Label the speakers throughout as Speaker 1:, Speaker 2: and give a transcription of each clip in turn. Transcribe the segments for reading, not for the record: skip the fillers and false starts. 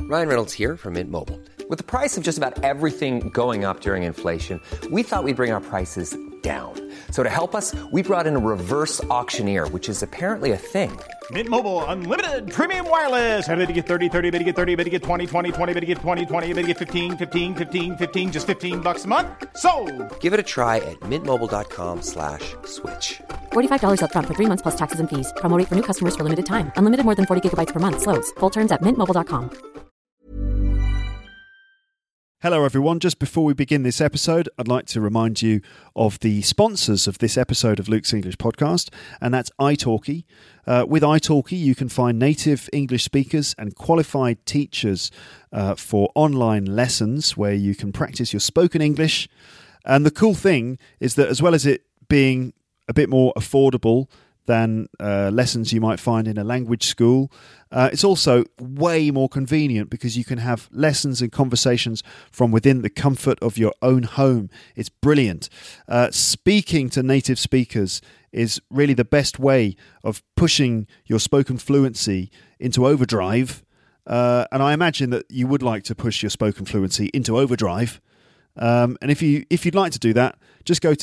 Speaker 1: Ryan Reynolds here from Mint Mobile. With the price of just about everything going up during inflation, we thought we'd bring our prices down. So to help us, we brought in a reverse auctioneer, which is apparently a thing.
Speaker 2: Mint Mobile Unlimited Premium Wireless. How to get 30, 30, bit to get 30, bit to get 20, 20, 20, bit to get 20, 20, bit to get 15, 15, 15, 15, just $15 a month? Sold!
Speaker 1: Give it a try at mintmobile.com/switch.
Speaker 3: $45 up front for 3 months plus taxes and fees. Promo rate for new customers for limited time. Unlimited more than 40 gigabytes per month. Slows full terms at mintmobile.com.
Speaker 4: Hello everyone, just before we begin this episode, I'd like to remind you of the sponsors of this episode of Luke's English Podcast, and that's italki. With italki, you can find native English speakers and qualified teachers for online lessons where you can practice your spoken English. And the cool thing is that as well as it being a bit more affordable than lessons you might find in a language school, it's also way more convenient because you can have lessons and conversations from within the comfort of your own home. It's brilliant. Speaking to native speakers is really the best way of pushing your spoken fluency into overdrive. And I imagine that you would like to push your spoken fluency into overdrive. And if you'd like to do that, just go to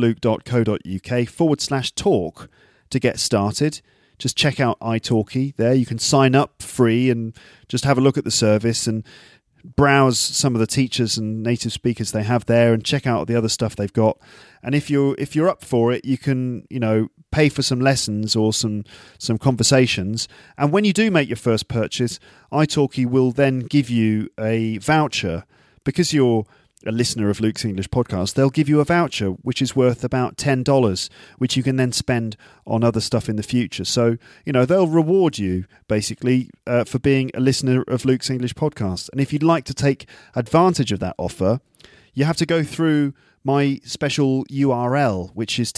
Speaker 4: teacherluke.co.uk/talk to get started. Just check out italki there. You can sign up free and just have a look at the service and browse some of the teachers and native speakers they have there and check out the other stuff they've got. And if you're up for it, you can, pay for some lessons or some conversations. And when you do make your first purchase, italki will then give you a voucher. Because you're a listener of Luke's English Podcast, they'll give you a voucher which is worth about $10, which you can then spend on other stuff in the future. So, they'll reward you basically for being a listener of Luke's English Podcast. And if you'd like to take advantage of that offer, you have to go through my special URL, which is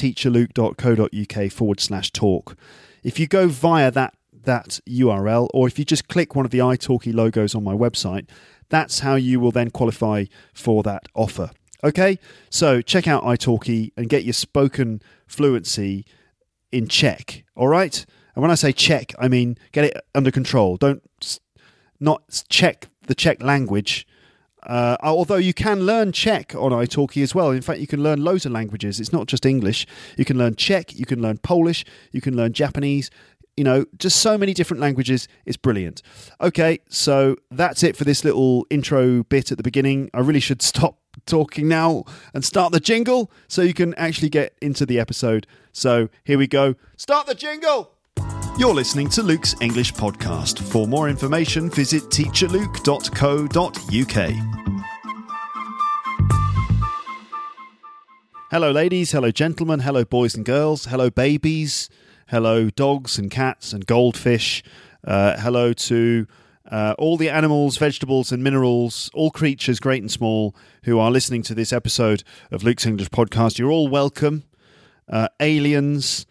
Speaker 4: teacherluke.co.uk/talk. If you go via that URL, or if you just click one of the italki logos on my website, that's how you will then qualify for that offer. Okay, so check out italki and get your spoken fluency in check, all right? And when I say check, I mean get it under control. Not check the Czech language, although you can learn Czech on italki as well. In fact, you can learn loads of languages. It's not just English. You can learn Czech, you can learn Polish, you can learn Japanese, just so many different languages. It's brilliant. Okay, so that's it for this little intro bit at the beginning. I really should stop talking now and start the jingle so you can actually get into the episode. So here we go. Start the jingle! You're listening to Luke's English Podcast. For more information, visit teacherluke.co.uk. Hello ladies, hello gentlemen, hello boys and girls, hello babies, hello dogs and cats and goldfish. Hello to all the animals, vegetables and minerals, all creatures great and small who are listening to this episode of Luke's English Podcast. You're all welcome. Aliens,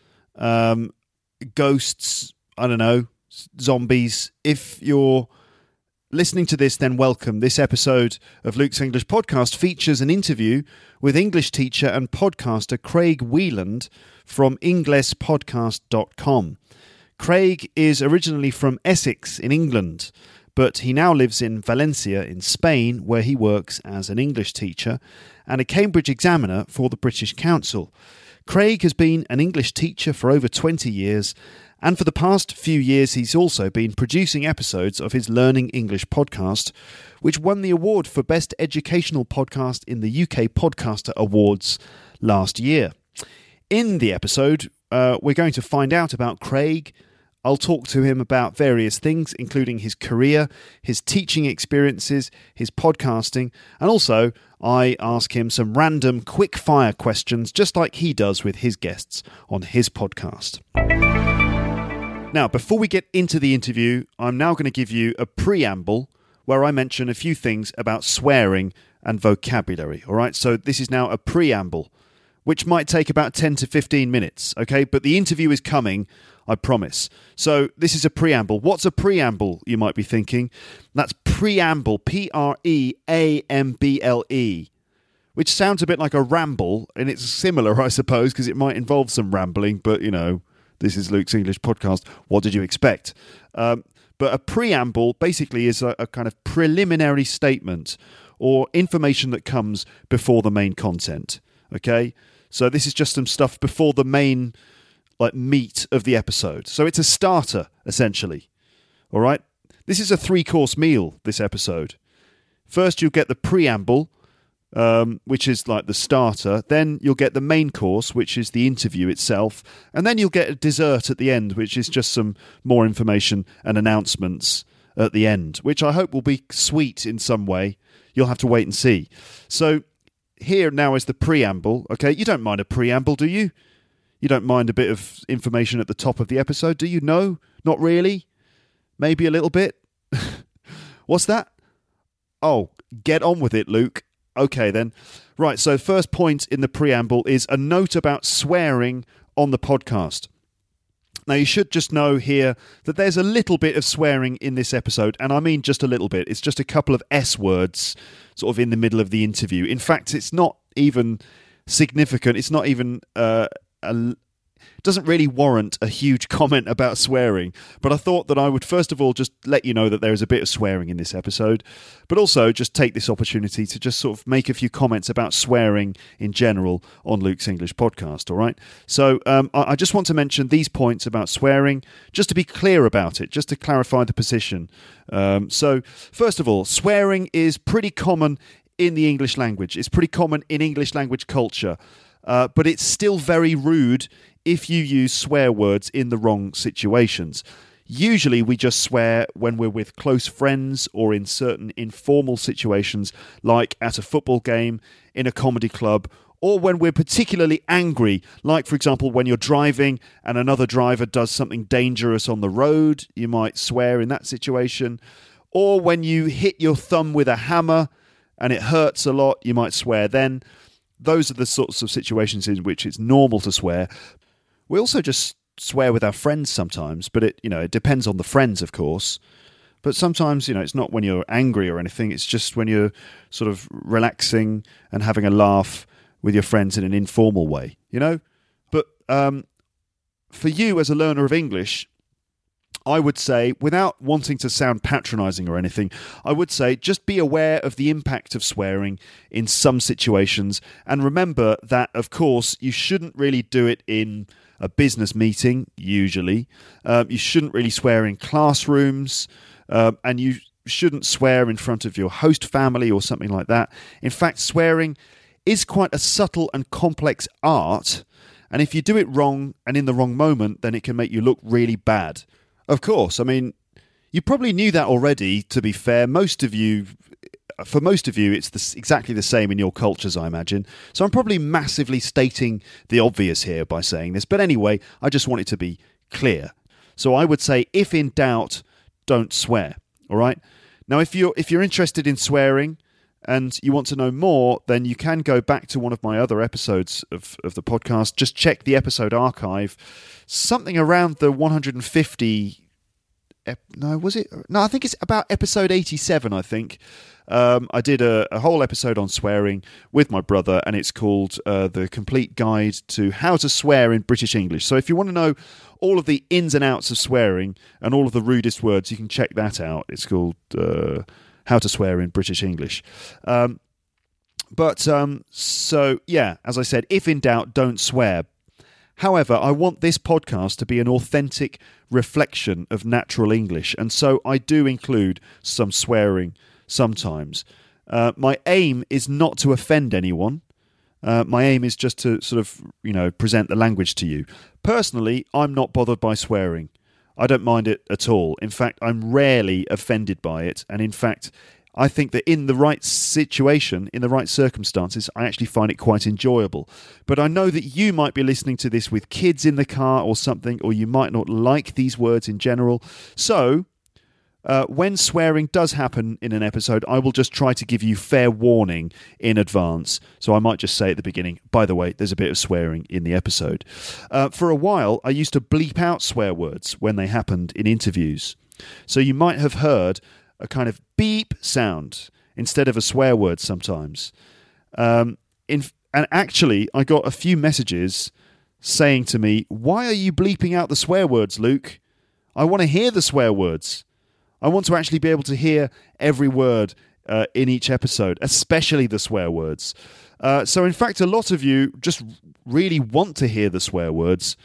Speaker 4: ghosts, I don't know, zombies. If you're listening to this, then welcome. This episode of Luke's English Podcast features an interview with English teacher and podcaster Craig Wheeland from inglespodcast.com. Craig is originally from Essex in England, but he now lives in Valencia in Spain, where he works as an English teacher and a Cambridge examiner for the British Council. Craig has been an English teacher for over 20 years, and for the past few years he's also been producing episodes of his Learning English podcast, which won the award for Best Educational Podcast in the UK Podcaster Awards last year. In the episode, we're going to find out about Craig. I'll talk to him about various things, including his career, his teaching experiences, his podcasting, and also I ask him some random quick-fire questions, just like he does with his guests on his podcast. Now, before we get into the interview, I'm now going to give you a preamble where I mention a few things about swearing and vocabulary. All right, so this is now a preamble, which might take about 10 to 15 minutes, okay? But the interview is coming, I promise. So this is a preamble. What's a preamble, you might be thinking? That's preamble, Preamble, which sounds a bit like a ramble, and it's similar, I suppose, because it might involve some rambling, but, you know, this is Luke's English Podcast. What did you expect? But But a preamble basically is a kind of preliminary statement or information that comes before the main content. Okay? So this is just some stuff before the main meat of the episode. So it's a starter, essentially. All right? This is a 3-course meal, this episode. First, you'll get the preamble, which is like the starter. Then you'll get the main course, which is the interview itself. And then you'll get a dessert at the end, which is just some more information and announcements at the end, which I hope will be sweet in some way. You'll have to wait and see. So here now is the preamble. Okay, you don't mind a preamble, do you? You don't mind a bit of information at the top of the episode, do you? No? Not really? Maybe a little bit? What's that? Oh, get on with it, Luke. Okay, then. Right, so first point in the preamble is a note about swearing on the podcast. Now, you should just know here that there's a little bit of swearing in this episode, and I mean just a little bit. It's just a couple of S words sort of in the middle of the interview. In fact, it's not even significant. It's not even doesn't really warrant a huge comment about swearing, but I thought that I would first of all just let you know that there is a bit of swearing in this episode, but also just take this opportunity to just sort of make a few comments about swearing in general on Luke's English podcast, all right? So I just want to mention these points about swearing, just to be clear about it, just to clarify the position. So first of all, swearing is pretty common in the English language. It's pretty common in English language culture, but it's still very rude if you use swear words in the wrong situations. Usually we just swear when we're with close friends or in certain informal situations, like at a football game, in a comedy club, or when we're particularly angry, like, for example, when you're driving and another driver does something dangerous on the road, you might swear in that situation. Or when you hit your thumb with a hammer and it hurts a lot, you might swear then. Those are the sorts of situations in which it's normal to swear. We also just swear with our friends sometimes, but it depends on the friends, of course. But sometimes, it's not when you're angry or anything. It's just when you're sort of relaxing and having a laugh with your friends in an informal way, But for you as a learner of English, I would say, without wanting to sound patronising or anything, I would say just be aware of the impact of swearing in some situations, and remember that, of course, you shouldn't really do it in a business meeting, usually. You shouldn't really swear in classrooms, and you shouldn't swear in front of your host family or something like that. In fact, swearing is quite a subtle and complex art, and if you do it wrong and in the wrong moment, then it can make you look really bad. Of course, I mean, you probably knew that already, to be fair. For most of you, it's exactly the same in your cultures, I imagine. So I'm probably massively stating the obvious here by saying this. But anyway, I just want it to be clear. So I would say, if in doubt, don't swear. All right? Now, if you're interested in swearing and you want to know more, then you can go back to one of my other episodes of the podcast. Just check the episode archive. Something around the 150... No, was it? No, I think it's about episode 87, I think. I did a whole episode on swearing with my brother, and it's called The Complete Guide to How to Swear in British English. So if you want to know all of the ins and outs of swearing and all of the rudest words, you can check that out. It's called How to Swear in British English. So, yeah, as I said, if in doubt, don't swear. However, I want this podcast to be an authentic reflection of natural English, and so I do include some swearing sometimes. My aim is not to offend anyone. My aim is just to sort of, present the language to you. Personally, I'm not bothered by swearing. I don't mind it at all. In fact, I'm rarely offended by it, and in fact, I think that in the right situation, in the right circumstances, I actually find it quite enjoyable. But I know that you might be listening to this with kids in the car or something, or you might not like these words in general. So, when swearing does happen in an episode, I will just try to give you fair warning in advance. So I might just say at the beginning, by the way, there's a bit of swearing in the episode. For a while, I used to bleep out swear words when they happened in interviews. So you might have heard a kind of beep sound instead of a swear word sometimes. And actually, I got a few messages saying to me, "Why are you bleeping out the swear words, Luke? I want to hear the swear words." I want to actually be able to hear every word in each episode, especially the swear words. So, in fact, a lot of you just really want to hear the swear words.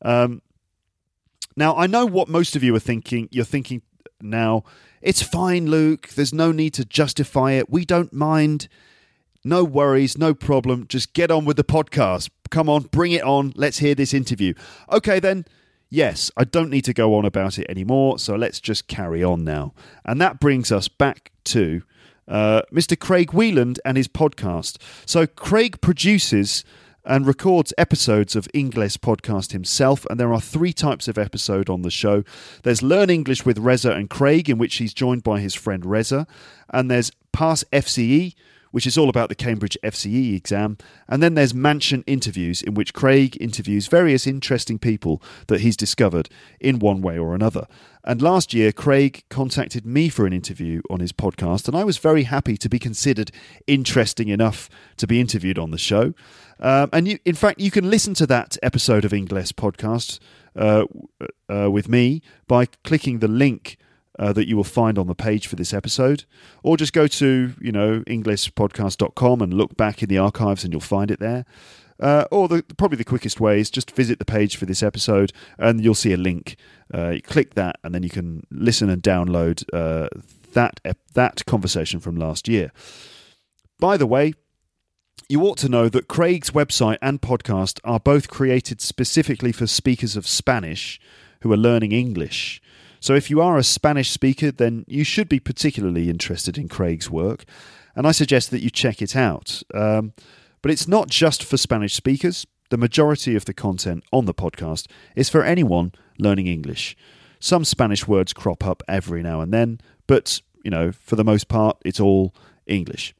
Speaker 4: Now, I know what most of you are thinking. You're thinking now, it's fine, Luke. There's no need to justify it. We don't mind. No worries, no problem. Just get on with the podcast. Come on, bring it on. Let's hear this interview. Okay, then. Yes, I don't need to go on about it anymore, so let's just carry on now. And that brings us back to Mr. Craig Wheeland and his podcast. So Craig produces and records episodes of Ingles podcast himself, and there are 3 types of episode on the show. There's Learn English with Reza and Craig, in which he's joined by his friend Reza, and there's Pass FCE, which is all about the Cambridge FCE exam. And then there's Mansion Interviews, in which Craig interviews various interesting people that he's discovered in one way or another. And last year, Craig contacted me for an interview on his podcast, and I was very happy to be considered interesting enough to be interviewed on the show. In fact, you can listen to that episode of Ingles podcast with me by clicking the link that you will find on the page for this episode, or just go to, inglespodcast.com and look back in the archives and you'll find it there. Or probably the quickest way is just visit the page for this episode and you'll see a link. You click that and then you can listen and download that conversation from last year. By the way, you ought to know that Craig's website and podcast are both created specifically for speakers of Spanish who are learning English. So if you are a Spanish speaker, then you should be particularly interested in Craig's work, and I suggest that you check it out. But it's not just for Spanish speakers. The majority of the content on the podcast is for anyone learning English. Some Spanish words crop up every now and then, but, for the most part, it's all English.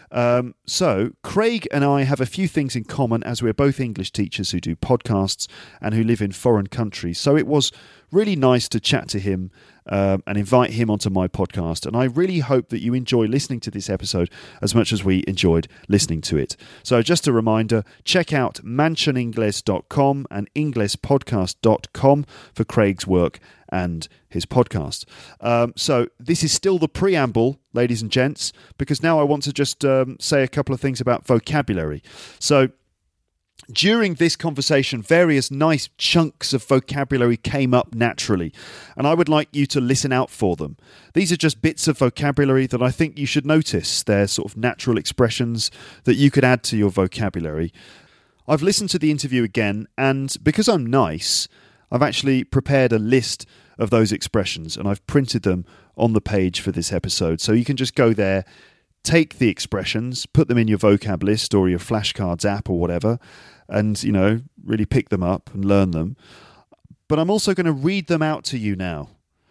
Speaker 4: So Craig and I have a few things in common, as we're both English teachers who do podcasts and who live in foreign countries. So it was really nice to chat to him and invite him onto my podcast. And I really hope that you enjoy listening to this episode as much as we enjoyed listening to it. So just a reminder, check out mansioningles.com and inglespodcast.com for Craig's work and his podcast. So this is still the preamble, ladies and gents, because now I want to just say a couple of things about vocabulary. So during this conversation, various nice chunks of vocabulary came up naturally, and I would like you to listen out for them. These are just bits of vocabulary that I think you should notice. They're sort of natural expressions that you could add to your vocabulary. I've listened to the interview again, and because I'm nice, I've actually prepared a list of those expressions, and I've printed them on the page for this episode. So you can just go there, take the expressions, put them in your vocab list or your flashcards app or whatever, and, really pick them up and learn them. But I'm also going to read them out to you now.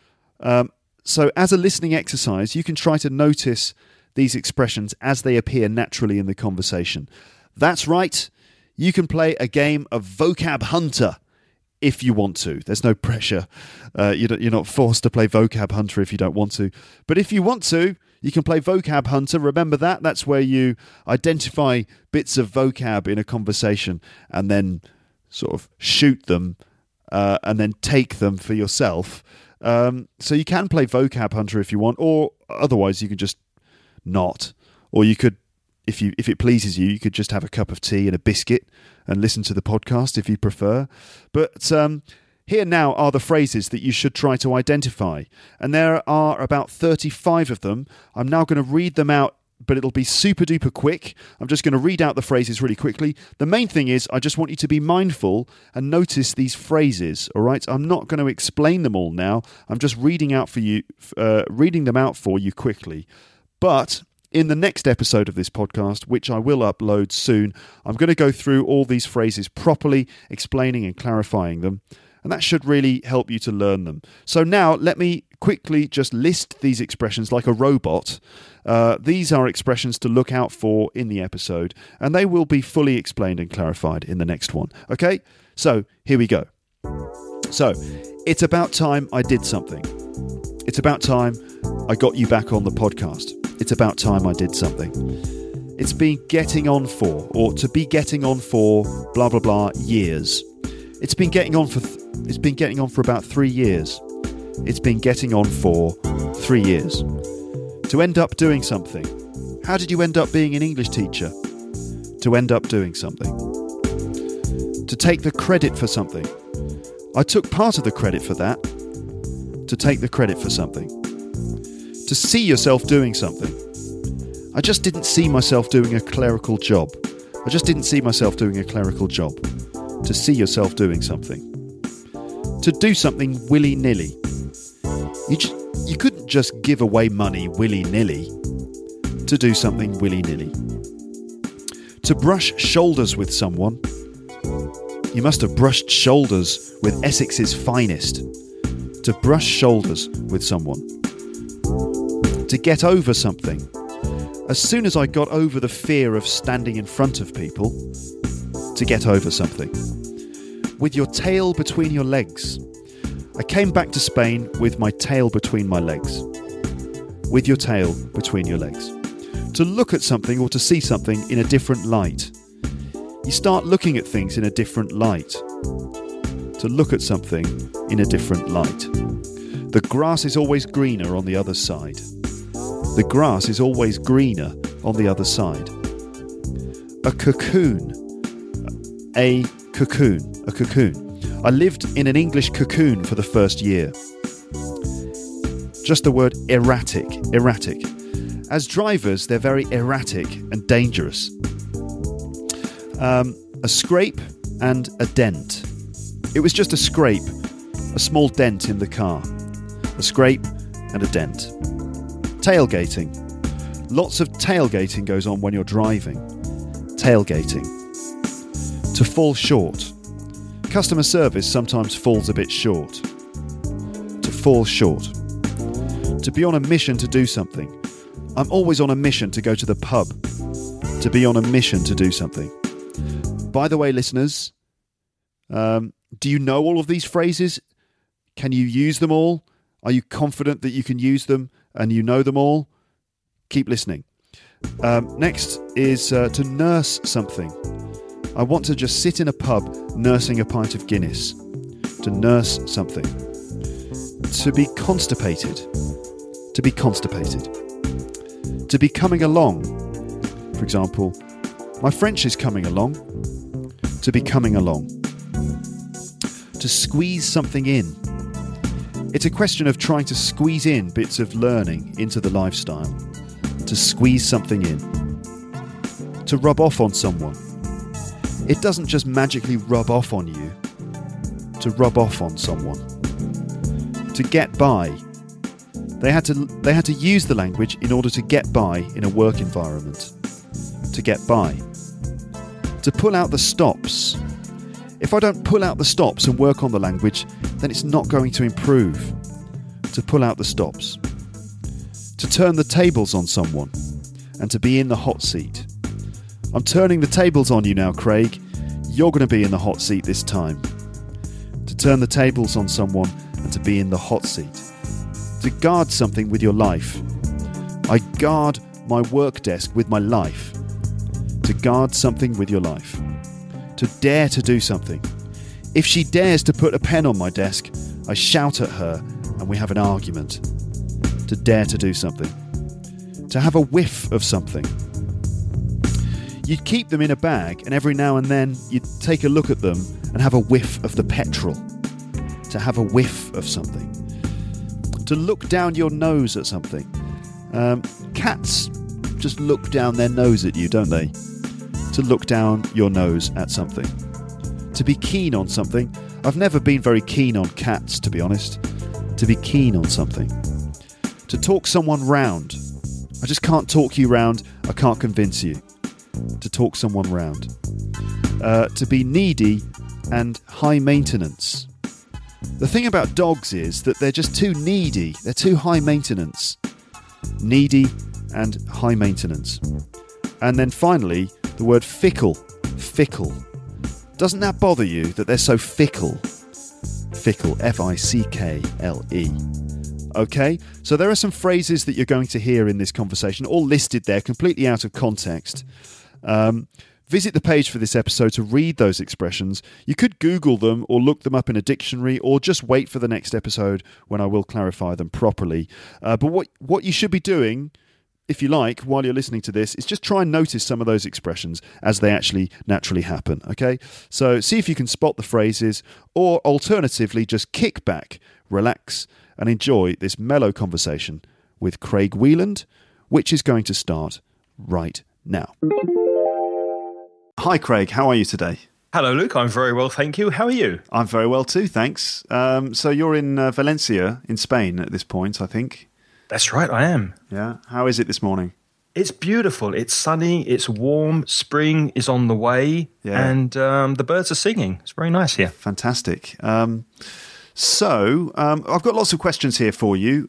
Speaker 4: So as a listening exercise, you can try to notice these expressions as they appear naturally in the conversation. That's right. You can play a game of Vocab Hunter if you want to. There's no pressure. You're not forced to play Vocab Hunter if you don't want to. But if you want to, you can play Vocab Hunter. Remember that? That's where you identify bits of vocab in a conversation and then sort of shoot them and then take them for yourself. So you can play Vocab Hunter if you want, or otherwise you can just not. Or you could, if it pleases you, you could just have a cup of tea and a biscuit and listen to the podcast if you prefer. But here now are the phrases that you should try to identify. And there are about 35 of them. I'm now going to read them out, but it'll be super duper quick. I'm just going to read out the phrases really quickly. The main thing is I just want you to be mindful and notice these phrases, all right? I'm not going to explain them all now. I'm just reading them out for you quickly. But in the next episode of this podcast, which I will upload soon, I'm going to go through all these phrases properly, explaining and clarifying them. And that should really help you to learn them. So now let me quickly just list these expressions like a robot. These are expressions to look out for in the episode, and they will be fully explained and clarified in the next one. Okay, so here we go. So, it's about time I did something. It's about time I got you back on the podcast. It's about time I did something. It's been getting on for, or to be getting on for, blah, blah, blah, years. It's been getting on for about 3 years. It's been getting on for 3 years. To end up doing something. How did you end up being an English teacher? To end up doing something. To take the credit for something. I took part of the credit for that. To take the credit for something. To see yourself doing something. I just didn't see myself doing a clerical job. I just didn't see myself doing a clerical job. To see yourself doing something. To do something willy-nilly. You couldn't just give away money willy-nilly. To do something willy-nilly. To brush shoulders with someone. You must have brushed shoulders with Essex's finest. To brush shoulders with someone. To get over something. As soon as I got over the fear of standing in front of people. To get over something. With your tail between your legs. I came back to Spain with my tail between my legs. With your tail between your legs. To look at something or to see something in a different light. You start looking at things in a different light. To look at something in a different light. The grass is always greener on the other side. The grass is always greener on the other side. A cocoon. A cocoon. A cocoon. I lived in an English cocoon for the first year. Just the word erratic. Erratic. As drivers, they're very erratic and dangerous. A scrape and a dent. It was just a scrape, a small dent in the car. A scrape and a dent. Tailgating. Lots of tailgating goes on when you're driving. Tailgating. To fall short. Customer service sometimes falls a bit short. To fall short. To be on a mission to do something. I'm always on a mission to go to the pub. To be on a mission to do something. By the way, listeners, do you know all of these phrases? Can you use them all? Are you confident that you can use them and you know them all? Keep listening. Next is to nurse something. I want to just sit in a pub nursing a pint of Guinness. To nurse something. To be constipated. To be constipated. To be coming along. For example, my French is coming along. To be coming along. To squeeze something in. It's a question of trying to squeeze in bits of learning into the lifestyle. To squeeze something in. To rub off on someone. It doesn't just magically rub off on you. To rub off on someone. To get by. They had to use the language in order to get by in a work environment. To get by. To pull out the stops. If I don't pull out the stops and work on the language, then it's not going to improve. To pull out the stops. To turn the tables on someone. And to be in the hot seat. I'm turning the tables on you now, Craig. You're going to be in the hot seat this time. To turn the tables on someone and to be in the hot seat. To guard something with your life. I guard my work desk with my life. To guard something with your life. To dare to do something. If she dares to put a pen on my desk, I shout at her and we have an argument. To dare to do something. To have a whiff of something. You'd keep them in a bag and every now and then you'd take a look at them and have a whiff of the petrol. To have a whiff of something. To look down your nose at something. Cats just look down their nose at you, don't they? To look down your nose at something. To be keen on something. I've never been very keen on cats, to be honest. To be keen on something. To talk someone round. I just can't talk you round. I can't convince you. To talk someone round. To be needy and high maintenance. The thing about dogs is that they're just too needy. They're too high maintenance. Needy and high maintenance. And then finally, the word fickle. Fickle. Doesn't that bother you that they're so fickle? Fickle. F-I-C-K-L-E. Okay, so there are some phrases that you're going to hear in this conversation, all listed there, completely out of context. Visit the page for this episode to read those expressions. You could Google them or look them up in a dictionary, or just wait for the next episode when I will clarify them properly. But what you should be doing, if you like, while you're listening to this, is just try and notice some of those expressions as they actually naturally happen, okay? So see if you can spot the phrases, or alternatively, just kick back, relax, and enjoy this mellow conversation with Craig Wheeland, which is going to start right now. Hi, Craig. How are you today?
Speaker 5: Hello, Luke. I'm very well, thank you. How are you?
Speaker 4: I'm very well too, thanks. So you're in Valencia in Spain at this point, I think.
Speaker 5: That's right, I am.
Speaker 4: Yeah. How is it this morning?
Speaker 5: It's beautiful. It's sunny. It's warm. Spring is on the way.
Speaker 4: Yeah.
Speaker 5: And the birds are singing. It's very nice here.
Speaker 4: Fantastic. So I've got lots of questions here for you.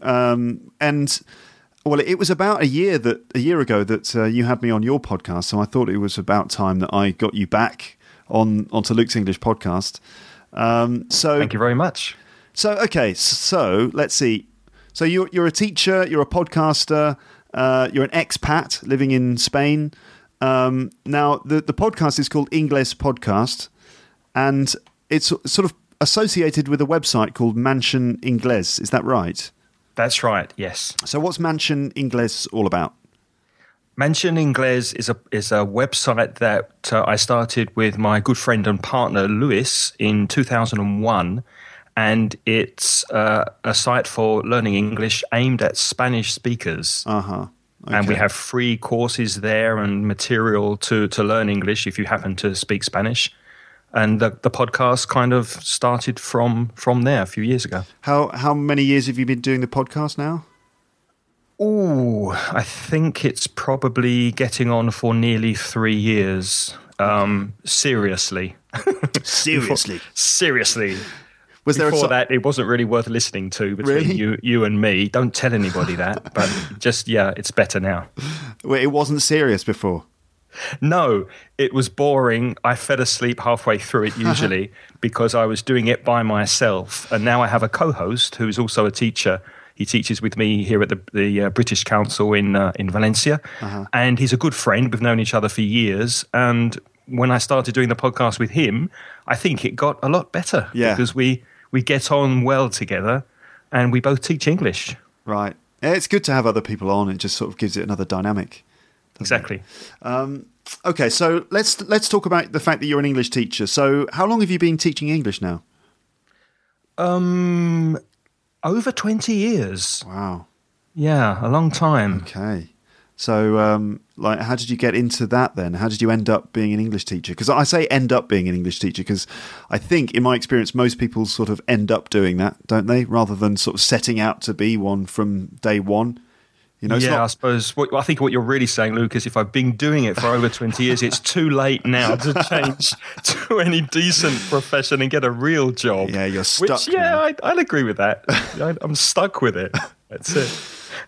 Speaker 4: Well, it was about a year ago that you had me on your podcast, so I thought it was about time that I got you back onto Luke's English podcast. So
Speaker 5: thank you very much.
Speaker 4: So let's see. So you're a teacher, you're a podcaster, you're an expat living in Spain. Now the podcast is called Ingles Podcast, and it's sort of associated with a website called Mansion Ingles. Is that right?
Speaker 5: That's right, yes.
Speaker 4: So what's Mansion Ingles all about?
Speaker 5: Mansion Ingles is a website that I started with my good friend and partner, Luis, in 2001. And it's a site for learning English aimed at Spanish speakers.
Speaker 4: Uh-huh. Okay.
Speaker 5: And we have free courses there and material to learn English if you happen to speak Spanish. And the podcast kind of started from there a few years ago.
Speaker 4: How many years have you been doing the podcast now?
Speaker 5: Ooh, I think it's probably getting on for nearly 3 years. Seriously. Seriously. Before that, it wasn't really worth listening to between you and me. Don't tell anybody that. But just, it's better now.
Speaker 4: Wait, it wasn't serious before?
Speaker 5: No, it was boring. I fell asleep halfway through it usually because I was doing it by myself. And now I have a co-host who's also a teacher. He teaches with me here at the British Council in Valencia. Uh-huh. And he's a good friend. We've known each other for years. And when I started doing the podcast with him, I think it got a lot better because we get on well together and we both teach English.
Speaker 4: Right. It's good to have other people on. It just sort of gives it another dynamic.
Speaker 5: Exactly.
Speaker 4: Okay, so let's talk about the fact that you're an English teacher. So how long have you been teaching English now?
Speaker 5: Over 20 years.
Speaker 4: Wow.
Speaker 5: Yeah, a long time.
Speaker 4: Okay. So, how did you get into that then? How did you end up being an English teacher? Because I say end up being an English teacher because I think, in my experience, most people sort of end up doing that, don't they? Rather than sort of setting out to be one from day one. You know,
Speaker 5: I suppose. I think what you're really saying, Luke, is if I've been doing it for over 20 years, it's too late now to change to any decent profession and get a real job.
Speaker 4: Yeah, you're stuck.
Speaker 5: Which, I'd agree with that. I'm stuck with it. That's it.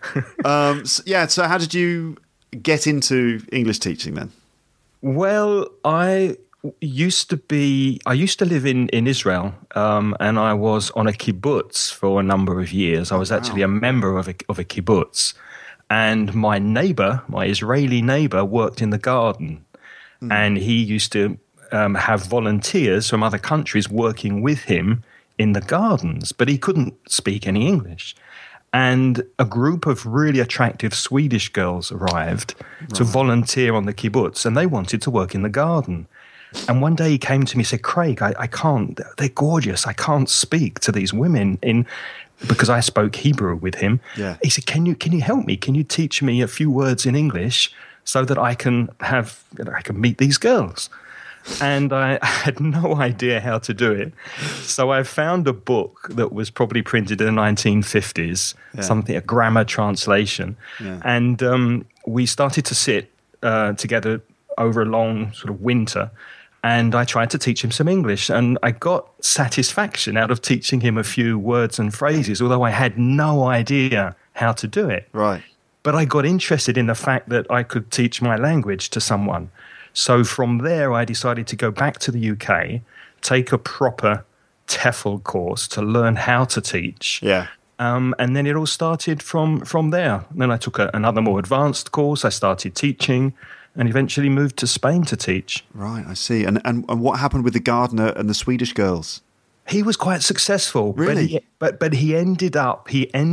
Speaker 4: So how did you get into English teaching then?
Speaker 5: Well, I used to live in Israel, and I was on a kibbutz for a number of years. I was actually a member of a kibbutz. And my Israeli neighbor, worked in the garden. And he used to have volunteers from other countries working with him in the gardens, but he couldn't speak any English. And a group of really attractive Swedish girls arrived to volunteer on the kibbutz, and they wanted to work in the garden. And one day he came to me and said, Craig, I can't, they're gorgeous. I can't speak to these women because I spoke Hebrew with him.
Speaker 4: Yeah.
Speaker 5: He said, can you help me? Can you teach me a few words in English so that I can meet these girls? And I had no idea how to do it. So I found a book that was probably printed in the 1950s, a grammar translation. Yeah. And we started to sit together over a long sort of winter. And I tried to teach him some English. And I got satisfaction out of teaching him a few words and phrases, although I had no idea how to do it.
Speaker 4: Right.
Speaker 5: But I got interested in the fact that I could teach my language to someone. So from there, I decided to go back to the UK, take a proper TEFL course to learn how to teach.
Speaker 4: Yeah.
Speaker 5: And then it all started from there. And then I took another more advanced course. I started teaching. and eventually moved to Spain to teach.
Speaker 4: Right, I see. And what happened with the gardener and the Swedish girls?
Speaker 5: He was quite successful.
Speaker 4: Really?
Speaker 5: But he ended up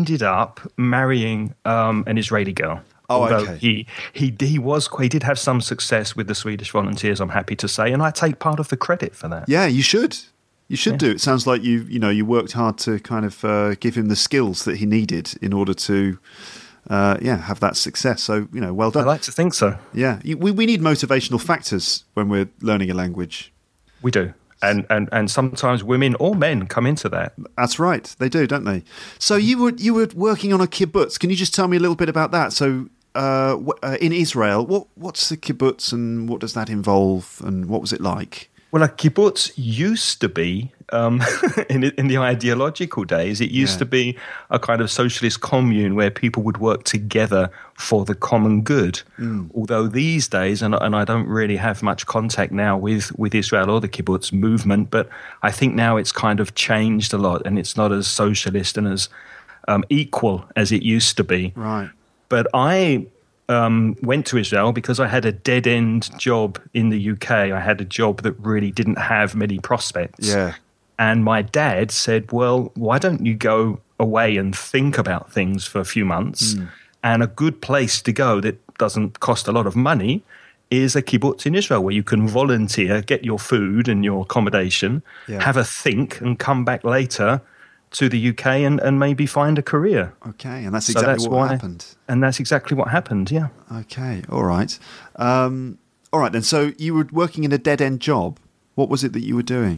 Speaker 5: marrying an Israeli girl.
Speaker 4: Oh,
Speaker 5: Although
Speaker 4: okay.
Speaker 5: He did have some success with the Swedish volunteers, I'm happy to say, and I take part of the credit for that.
Speaker 4: Yeah, you should. You should do. It sounds like you worked hard to kind of give him the skills that he needed in order to have that success. So, well done.
Speaker 5: I like to think so.
Speaker 4: Yeah, we need motivational factors when we're learning a language.
Speaker 5: We do. And sometimes women or men come into that.
Speaker 4: That's right. They do, don't they? So you were working on a kibbutz. Can you just tell me a little bit about that? So in Israel, what's the kibbutz and what does that involve and what was it like?
Speaker 5: Well, a kibbutz used to be, in the ideological days, it used to be a kind of socialist commune where people would work together for the common good. Although these days, and I don't really have much contact now with Israel or the kibbutz movement, but I think now it's kind of changed a lot and it's not as socialist and as equal as it used to be.
Speaker 4: Right.
Speaker 5: But I went to Israel because I had a dead-end job in the UK. I had a job that really didn't have many prospects.
Speaker 4: Yeah.
Speaker 5: And my dad said, well, why don't you go away and think about things for a few months? And a good place to go that doesn't cost a lot of money is a kibbutz in Israel where you can volunteer, get your food and your accommodation, have a think and come back later to the UK and maybe find a career.
Speaker 4: Okay, and that's exactly what happened.
Speaker 5: And that's exactly what happened, yeah.
Speaker 4: Okay, all right. All right, then. So you were working in a dead-end job. What was it that you were doing?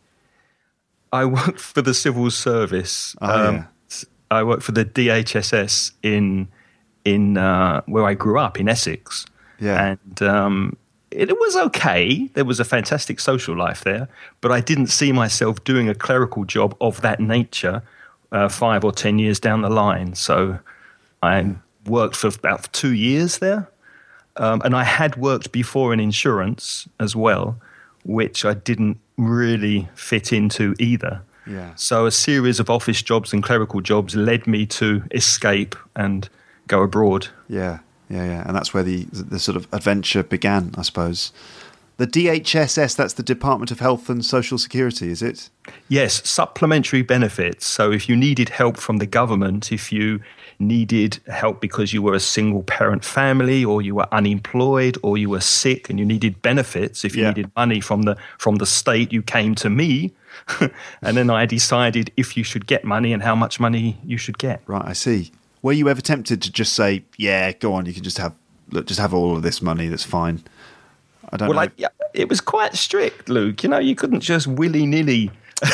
Speaker 5: I worked for the civil service. I worked for the DHSS in where I grew up, in Essex.
Speaker 4: Yeah.
Speaker 5: And it was okay. There was a fantastic social life there, but I didn't see myself doing a clerical job of that nature 5 or 10 years down the line. So I worked for about 2 years there. And I had worked before in insurance as well, which I didn't really fit into either.
Speaker 4: Yeah.
Speaker 5: So a series of office jobs and clerical jobs led me to escape and go abroad.
Speaker 4: Yeah. And that's where the sort of adventure began, I suppose. The DHSS, that's the Department of Health and Social Security, is it?
Speaker 5: Yes, supplementary benefits. So if you needed help from the government, if you needed help because you were a single-parent family or you were unemployed or you were sick and you needed benefits, if you needed money from the state, you came to me. And then I decided if you should get money and how much money you should get.
Speaker 4: Right, I see. Were you ever tempted to just say, yeah, go on, you can just have all of this money, that's fine? I don't know.
Speaker 5: It was quite strict, Luke. You couldn't just willy-nilly.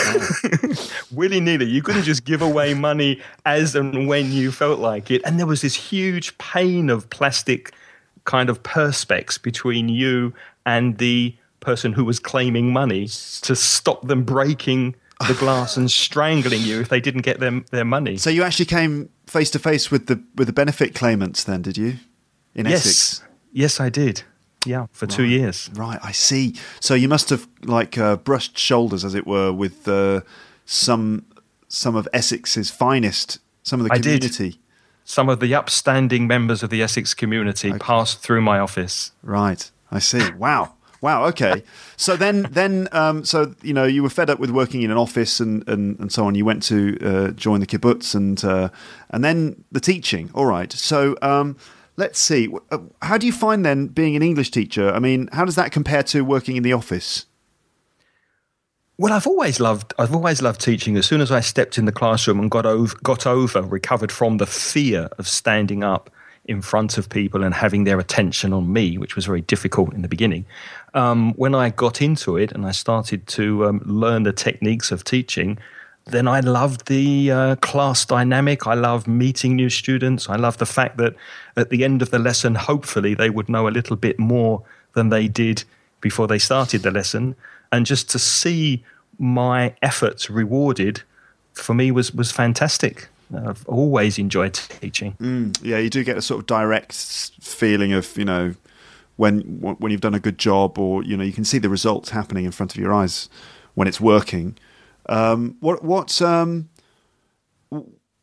Speaker 5: You couldn't just give away money as and when you felt like it. And there was this huge pane of plastic kind of perspex between you and the person who was claiming money to stop them breaking the glass and strangling you if they didn't get their money.
Speaker 4: So you actually came face to face with the benefit claimants then, did you? In Essex?
Speaker 5: Yes, I did. Yeah, for 2 years.
Speaker 4: Right, I see. So you must have brushed shoulders, as it were, with some of Essex's finest, some of the community.
Speaker 5: I did. Some of the upstanding members of the Essex community passed through my office.
Speaker 4: Right, I see. Wow. Okay. So then, you were fed up with working in an office and so on. You went to join the kibbutz and then the teaching. All right. So let's see. How do you find then being an English teacher? I mean, how does that compare to working in the office?
Speaker 5: Well, I've always loved teaching. As soon as I stepped in the classroom and recovered from the fear of standing up in front of people and having their attention on me, which was very difficult in the beginning. When I got into it and I started to learn the techniques of teaching, then I loved the class dynamic. I loved meeting new students. I loved the fact that at the end of the lesson, hopefully they would know a little bit more than they did before they started the lesson. And just to see my efforts rewarded, for me, was fantastic. I've always enjoyed teaching.
Speaker 4: Yeah, you do get a sort of direct feeling of, when you've done a good job, or you can see the results happening in front of your eyes when it's working.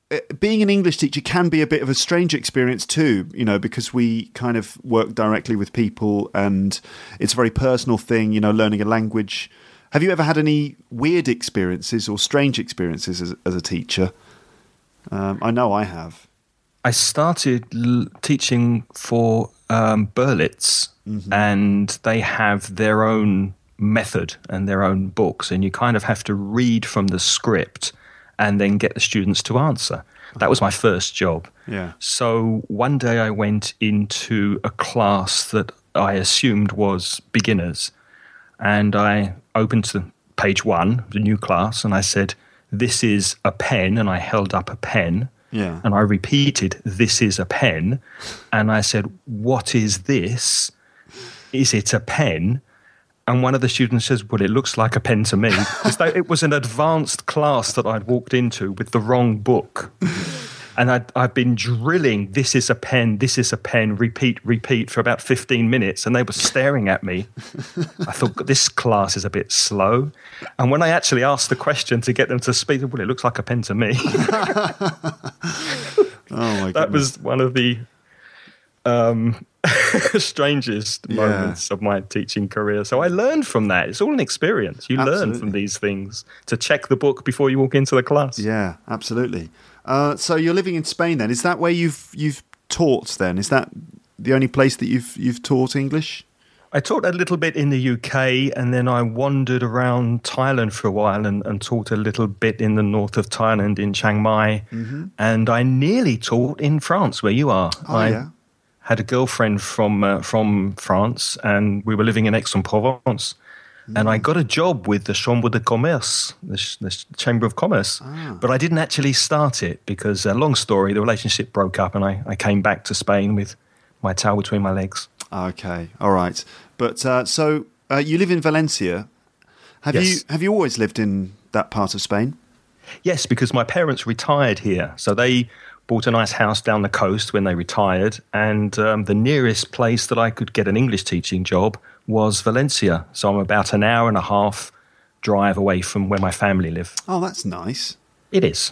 Speaker 4: being an English teacher can be a bit of a strange experience too, you know, because we kind of work directly with people and it's a very personal thing, you know, learning a language. Have you ever had any weird experiences or strange experiences as a teacher? I know I have.
Speaker 5: I started teaching for Berlitz, and they have their own method and their own books, and you kind of have to read from the script and then get the students to answer. That was my first job.
Speaker 4: Yeah.
Speaker 5: So one day I went into a class that I assumed was beginners, and I opened to page 1, the new class, and I said, "This is a pen," and I held up a pen.
Speaker 4: Yeah.
Speaker 5: And I repeated, "This is a pen." And I said, "What is this? Is it a pen?" And one of the students says, "Well, it looks like a pen to me." As though it was an advanced class that I'd walked into with the wrong book. And I'd been drilling, "This is a pen, this is a pen," repeat for about 15 minutes. And they were staring at me. I thought, this class is a bit slow. And when I actually asked the question to get them to speak, "Well, it looks like a pen to me."
Speaker 4: Oh my
Speaker 5: That
Speaker 4: goodness.
Speaker 5: was one of the strangest moments of my teaching career. So I learned from that. It's all an experience. You learn
Speaker 4: Absolutely.
Speaker 5: from these things, to check the book before you walk into the class.
Speaker 4: Yeah, absolutely. So you're living in Spain then. Is that where you've taught then? Is that the only place that you've taught English?
Speaker 5: I taught a little bit in the UK, and then I wandered around Thailand for a while and taught a little bit in the north of Thailand in Chiang Mai. And I nearly taught in France, where you are. I had a girlfriend from France, and we were living in Aix-en-Provence. And I got a job with the Chambre de Commerce, the Chamber of Commerce. But I didn't actually start it because, long story, the relationship broke up and I came back to Spain with my tail between my legs.
Speaker 4: Okay, all right. But so you live in Valencia.
Speaker 5: Yes.
Speaker 4: Have you always lived in that part of Spain?
Speaker 5: Yes, because my parents retired here. So they bought a nice house down the coast when they retired. And the nearest place that I could get an English teaching job was Valencia. So I'm about an hour and a half drive away from where my family live.
Speaker 4: Oh, that's nice.
Speaker 5: It is.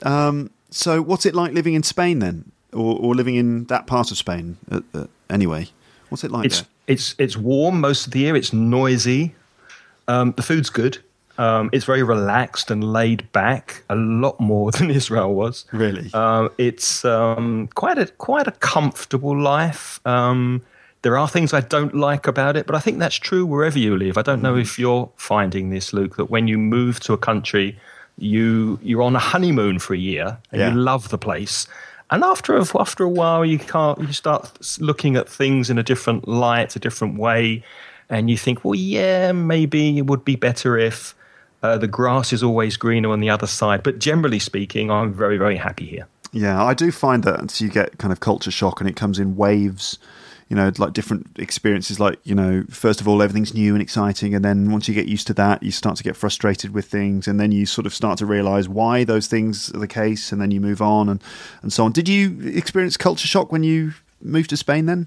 Speaker 4: So what's it like living in Spain then? Or living in that part of Spain anyway? What's it like there?
Speaker 5: It's warm most of the year. It's noisy. The food's good. It's very relaxed and laid back, a lot more than Israel was.
Speaker 4: Really?
Speaker 5: It's quite a comfortable life. There are things I don't like about it, but I think that's true wherever you live. I don't know if you're finding this, Luke, that when you move to a country, you're on a honeymoon for a year and you love the place. And after a while, you start looking at things in a different light, a different way, and you think, well, yeah, maybe it would be better if the grass is always greener on the other side. But generally speaking, I'm very, very happy here.
Speaker 4: Yeah, I do find that you get kind of culture shock and it comes in waves, you know, like different experiences. Like, you know, first of all, everything's new and exciting. And then once you get used to that, you start to get frustrated with things. And then you sort of start to realise why those things are the case. And then you move on and so on. Did you experience culture shock when you moved to Spain then?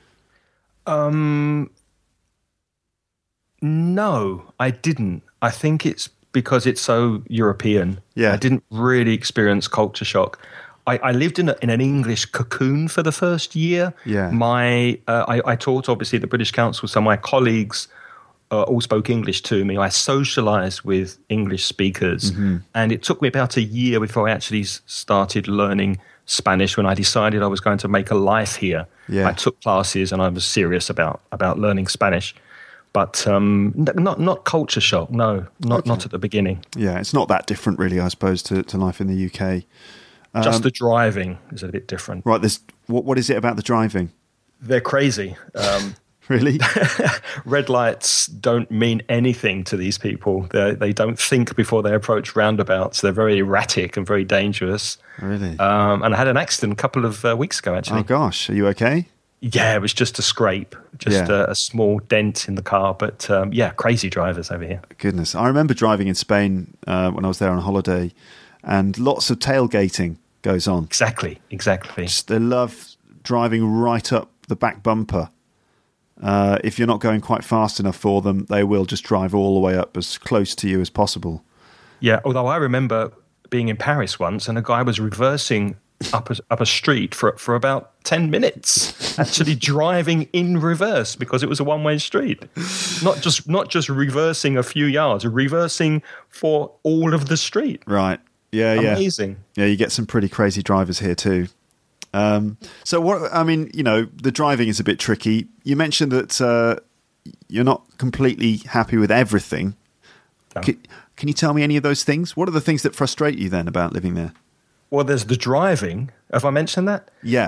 Speaker 5: No, I didn't. I think it's because it's so European.
Speaker 4: Yeah.
Speaker 5: I didn't really experience culture shock. I lived in an English cocoon for the first year.
Speaker 4: Yeah.
Speaker 5: I taught, obviously, at the British Council, so my colleagues all spoke English to me. I socialised with English speakers, and it took me about a year before I actually started learning Spanish when I decided I was going to make a life here.
Speaker 4: Yeah.
Speaker 5: I took classes and I was serious about learning Spanish. But not culture shock, no, not at the beginning.
Speaker 4: Yeah, it's not that different really, I suppose, to life in the UK.
Speaker 5: Just the driving is a bit different.
Speaker 4: Right, what is it about the driving?
Speaker 5: They're crazy.
Speaker 4: Really?
Speaker 5: Red lights don't mean anything to these people. They don't think before they approach roundabouts. They're very erratic and very dangerous.
Speaker 4: Really?
Speaker 5: And I had an accident a couple of weeks ago, actually.
Speaker 4: Oh, gosh. Are you okay?
Speaker 5: Yeah, it was just a scrape, a small dent in the car. But crazy drivers over here.
Speaker 4: Goodness. I remember driving in Spain when I was there on holiday, and lots of tailgating goes on.
Speaker 5: Exactly.
Speaker 4: They love driving right up the back bumper. If you're not going quite fast enough for them, they will just drive all the way up as close to you as possible.
Speaker 5: Yeah, although I remember being in Paris once, and a guy was reversing up a street for about 10 minutes, actually driving in reverse because it was a one-way street. Not just reversing a few yards, reversing for all of the street.
Speaker 4: Right. Yeah,
Speaker 5: Amazing.
Speaker 4: Yeah, you get some pretty crazy drivers here too. So the driving is a bit tricky. You mentioned that you're not completely happy with everything.
Speaker 5: No.
Speaker 4: Can you tell me any of those things? What are the things that frustrate you then about living there?
Speaker 5: Well, there's the driving. Have I mentioned that?
Speaker 4: Yeah.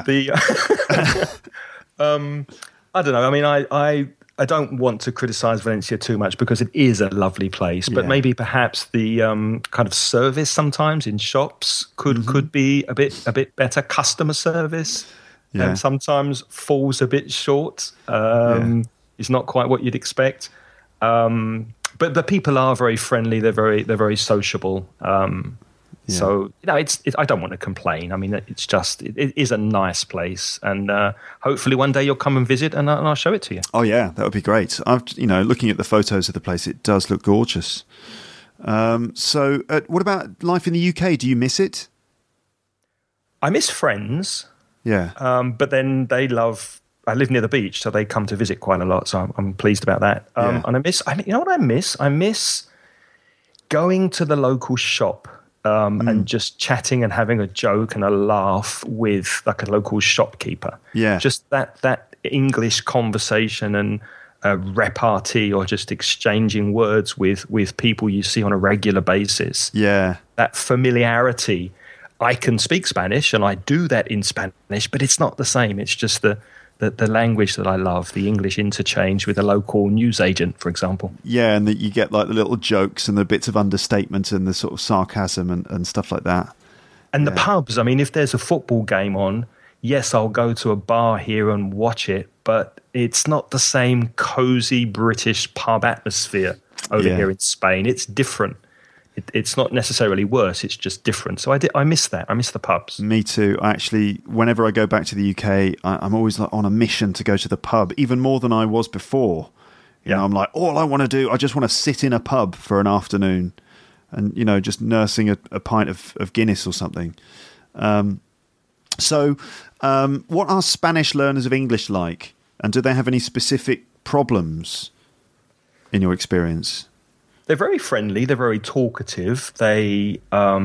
Speaker 5: I don't know. I mean, I don't want to criticize Valencia too much because it is a lovely place, but maybe perhaps the kind of service sometimes in shops could be a bit better. Customer service sometimes falls a bit short. It's not quite what you'd expect. But the people are very friendly. They're very sociable. So I don't want to complain. I mean, it is a nice place, and hopefully one day you'll come and visit, and I'll show it to you.
Speaker 4: Oh yeah, that would be great. Looking at the photos of the place, it does look gorgeous. So, what about life in the UK? Do you miss it?
Speaker 5: I miss friends.
Speaker 4: Yeah.
Speaker 5: But then I live near the beach, so they come to visit quite a lot. So I'm pleased about that. And you know what I miss? I miss going to the local shop. And just chatting and having a joke and a laugh with like a local shopkeeper.
Speaker 4: Yeah.
Speaker 5: Just that English conversation and repartee, or just exchanging words with people you see on a regular basis.
Speaker 4: Yeah.
Speaker 5: That familiarity. I can speak Spanish and I do that in Spanish, but it's not the same. It's just the language that I love, the English interchange with a local newsagent, for example.
Speaker 4: Yeah, and that you get like the little jokes and the bits of understatement and the sort of sarcasm and stuff like that.
Speaker 5: And the pubs, I mean, if there's a football game on, yes, I'll go to a bar here and watch it, but it's not the same cozy British pub atmosphere over here in Spain. It's different. It's not necessarily worse, it's just different. So I miss that. I miss the pubs.
Speaker 4: Me too. Actually, whenever I go back to the UK, I'm always like on a mission to go to the pub, even more than I was before. You know, I'm like, all I want to do, I just want to sit in a pub for an afternoon and, just nursing a pint of Guinness or something. So what are Spanish learners of English like? And do they have any specific problems in your experience?
Speaker 5: They're very friendly. They're very talkative. They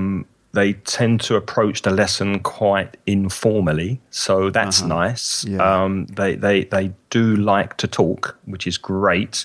Speaker 5: tend to approach the lesson quite informally, so that's nice. Yeah. They do like to talk, which is great.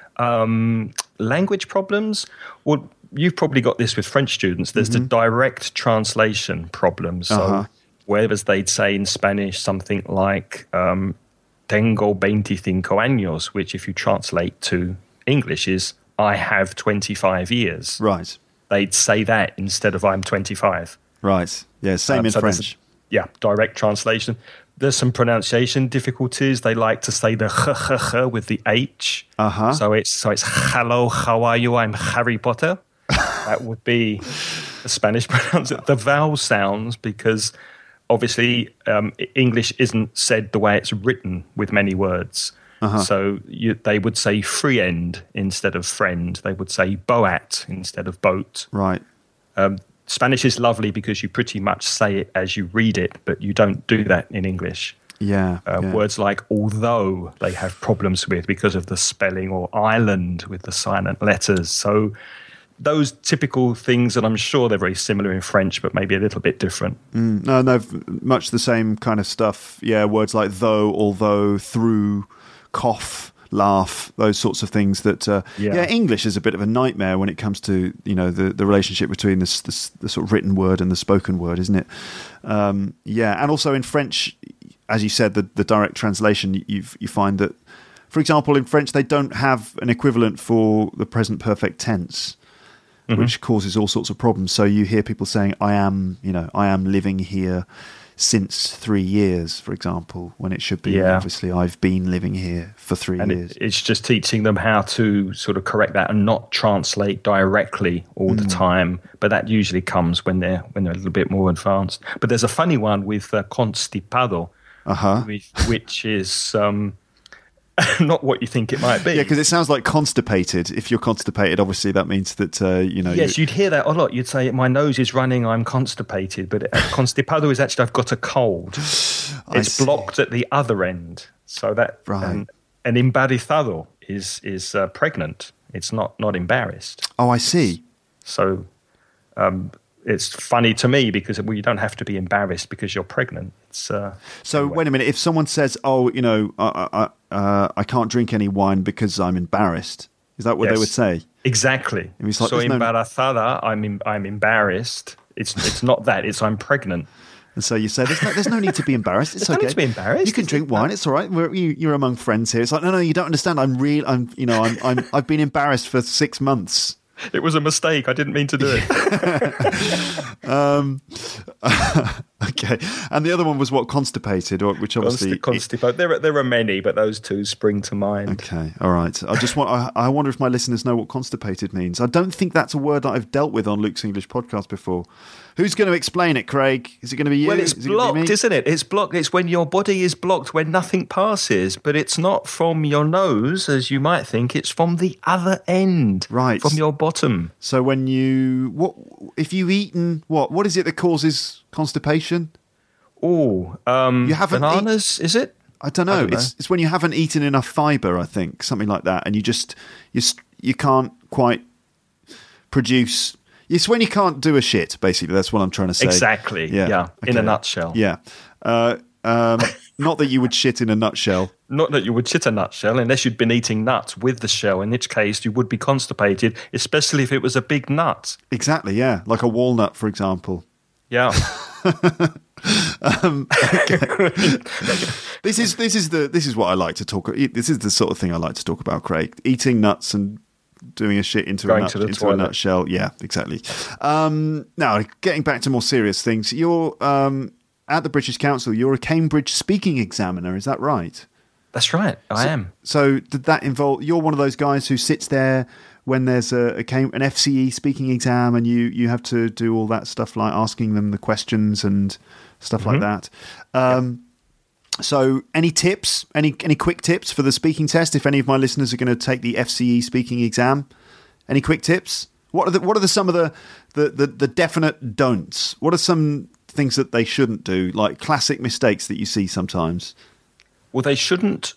Speaker 5: Language problems. Well, you've probably got this with French students. There's the direct translation problem. So whereas they'd say in Spanish something like "Tengo 25 años," which if you translate to English is I have 25 years.
Speaker 4: Right.
Speaker 5: They'd say that instead of I'm 25.
Speaker 4: Right. Yeah, same in French.
Speaker 5: Direct translation. There's some pronunciation difficulties. They like to say the ch with the H. So it's hello, how are you? I'm Harry Potter. That would be the Spanish pronunciation. The vowel sounds, because obviously English isn't said the way it's written with many words. So they would say friend instead of friend. They would say boat instead of boat.
Speaker 4: Right.
Speaker 5: Spanish is lovely because you pretty much say it as you read it, but you don't do that in English.
Speaker 4: Yeah.
Speaker 5: Words like although they have problems with because of the spelling, or island with the silent letters. So those typical things that I'm sure they're very similar in French, but maybe a little bit different.
Speaker 4: No, much the same kind of stuff. Yeah, words like though, although, through, cough, laugh, those sorts of things that English is a bit of a nightmare when it comes to the relationship between the sort of written word and the spoken word, isn't it? And also in French, as you said, the direct translation, you find that, for example, in French they don't have an equivalent for the present perfect tense, which causes all sorts of problems. So you hear people saying I am living here since 3 years, for example, when it should be obviously I've been living here for 3 years.
Speaker 5: It's just teaching them how to sort of correct that and not translate directly all the time. But that usually comes when they're a little bit more advanced. But there's a funny one with constipado, which is not what you think it might be.
Speaker 4: Yeah, because it sounds like constipated. If you're constipated, obviously that means that,
Speaker 5: Yes, you'd hear that a lot. You'd say, my nose is running, I'm constipated. But constipado is actually, I've got a cold. It's blocked at the other end. So that,
Speaker 4: right.
Speaker 5: And embarazado is pregnant. It's not embarrassed.
Speaker 4: Oh, I see.
Speaker 5: So it's funny to me because you don't have to be embarrassed because you're pregnant. So
Speaker 4: anyway. Wait a minute. If someone says, I can't drink any wine because I'm embarrassed, is that what they would say?
Speaker 5: Exactly.
Speaker 4: Like,
Speaker 5: so embarazada, I'm embarrassed. It's not that. It's I'm pregnant.
Speaker 4: And so you say, there's no need to be embarrassed. It's
Speaker 5: okay.
Speaker 4: okay.
Speaker 5: No need to be embarrassed.
Speaker 4: You can drink wine. It's all right. You're among friends here. It's like, no, you don't understand. I've been embarrassed for 6 months.
Speaker 5: It was a mistake. I didn't mean to do it.
Speaker 4: Okay. And the other one was what? Constipated, which obviously...
Speaker 5: Constipated. There are many, but those two spring to mind.
Speaker 4: Okay. All right. I wonder if my listeners know what constipated means. I don't think that's a word that I've dealt with on Luke's English podcast before. Who's going to explain it, Craig? Is it going to be you?
Speaker 5: Well, it's blocked, isn't it? It's blocked. It's when your body is blocked, when nothing passes. But it's not from your nose, as you might think. It's from the other end.
Speaker 4: Right.
Speaker 5: From your bottom.
Speaker 4: So when if you've eaten, what is it that causes constipation?
Speaker 5: Oh,
Speaker 4: you haven't
Speaker 5: bananas, is it?
Speaker 4: I don't know. It's when you haven't eaten enough fibre, I think, something like that. And you can't quite produce... It's when you can't do a shit, basically. That's what I'm trying to say.
Speaker 5: Exactly. Yeah. Okay. In a nutshell.
Speaker 4: Yeah. Not that you would shit in a nutshell.
Speaker 5: Not that you would shit a nutshell, unless you'd been eating nuts with the shell, in which case you would be constipated, especially if it was a big nut.
Speaker 4: Exactly, yeah. Like a walnut, for example.
Speaker 5: Yeah.
Speaker 4: This is what I like to talk. This is the sort of thing I like to talk about, Craig. Eating nuts and doing a shit into a nutshell. Yeah, exactly. Now, getting back to more serious things, you're at the British Council. You're a Cambridge speaking examiner. Is that right?
Speaker 5: That's right. I am.
Speaker 4: So did that involve? You're one of those guys who sits there when there's an FCE speaking exam, and you have to do all that stuff like asking them the questions and stuff like that. So any tips, any quick tips for the speaking test? If any of my listeners are going to take the FCE speaking exam, any quick tips? What are some of the definite don'ts? What are some things that they shouldn't do, like classic mistakes that you see sometimes?
Speaker 5: Well, they shouldn't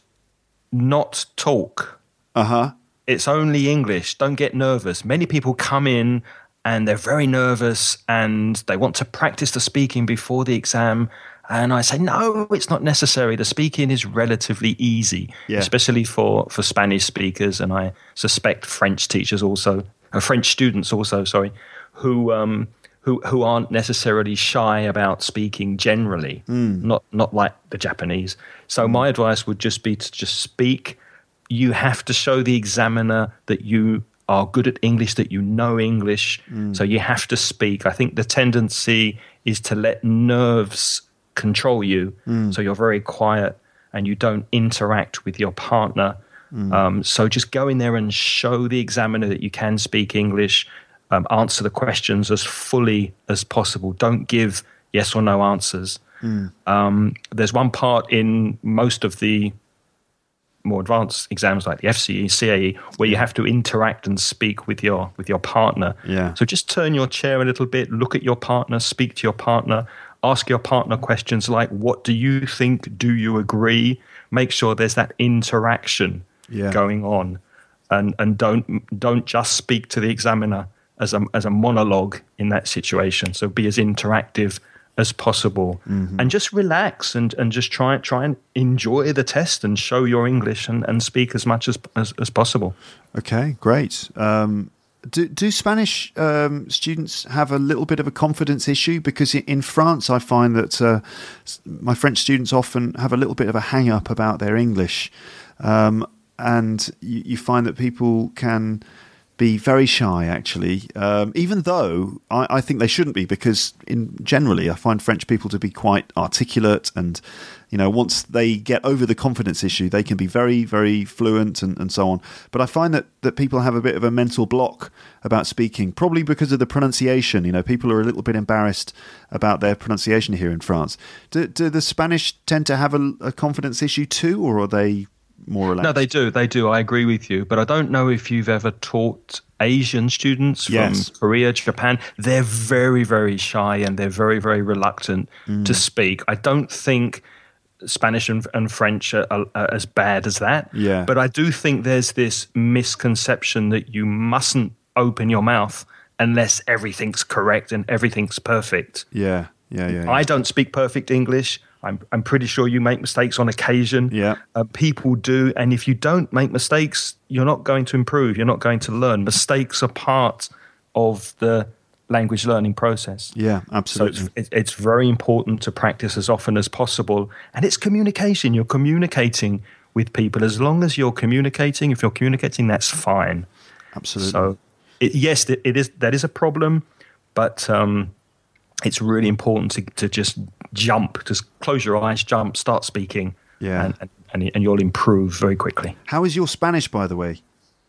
Speaker 5: not talk. It's only English. Don't get nervous. Many people come in and they're very nervous and they want to practice the speaking before the exam. And I say, no, it's not necessary. The speaking is relatively easy, especially for Spanish speakers. And I suspect French teachers also, French students also, who aren't necessarily shy about speaking generally, not like the Japanese. So my advice would just be to just speak. You have to show the examiner that you are good at English, that you know English. So you have to speak. I think the tendency is to let nerves control you, so you're very quiet and you don't interact with your partner. So just go in there and show the examiner that you can speak English. Answer the questions as fully as possible. Don't give yes or no answers. There's one part in most of the more advanced exams like the FCE, CAE, where you have to interact and speak with your partner. So just turn your chair a little bit, look at your partner, speak to your partner, ask your partner questions like, what do you think? Do you agree? Make sure there's that interaction going on, and don't just speak to the examiner as a monologue in that situation. So be as interactive as possible, and just relax and just try and enjoy the test and show your English and speak as much as possible. Okay,
Speaker 4: great. Do Spanish students have a little bit of a confidence issue? Because in France, I find that my French students often have a little bit of a hang-up about their English. And you find that people can be very shy, actually, even though I think they shouldn't be, because generally I find French people to be quite articulate, and once they get over the confidence issue, they can be very, very fluent and so on. But I find that people have a bit of a mental block about speaking, probably because of the pronunciation. People are a little bit embarrassed about their pronunciation here in France. Do the Spanish tend to have a confidence issue too, or are they more relaxed.
Speaker 5: No, they do. I agree with you. But I don't know if you've ever taught Asian students from Korea, Japan. They're very, very shy and they're very, very reluctant to speak. I don't think Spanish and French are as bad as that.
Speaker 4: Yeah.
Speaker 5: But I do think there's this misconception that you mustn't open your mouth unless everything's correct and everything's perfect.
Speaker 4: Yeah.
Speaker 5: I don't speak perfect English. I'm pretty sure you make mistakes on occasion.
Speaker 4: Yeah.
Speaker 5: People do. And if you don't make mistakes, you're not going to improve. You're not going to learn. Mistakes are part of the language learning process.
Speaker 4: Yeah, absolutely.
Speaker 5: So it's very important to practice as often as possible. And it's communication. You're communicating with people. As long as you're communicating, if you're communicating, that's fine.
Speaker 4: Absolutely.
Speaker 5: So, that is a problem. But it's really important to just jump, just close your eyes, jump, start speaking, and you'll improve very quickly.
Speaker 4: How is your Spanish, by the way?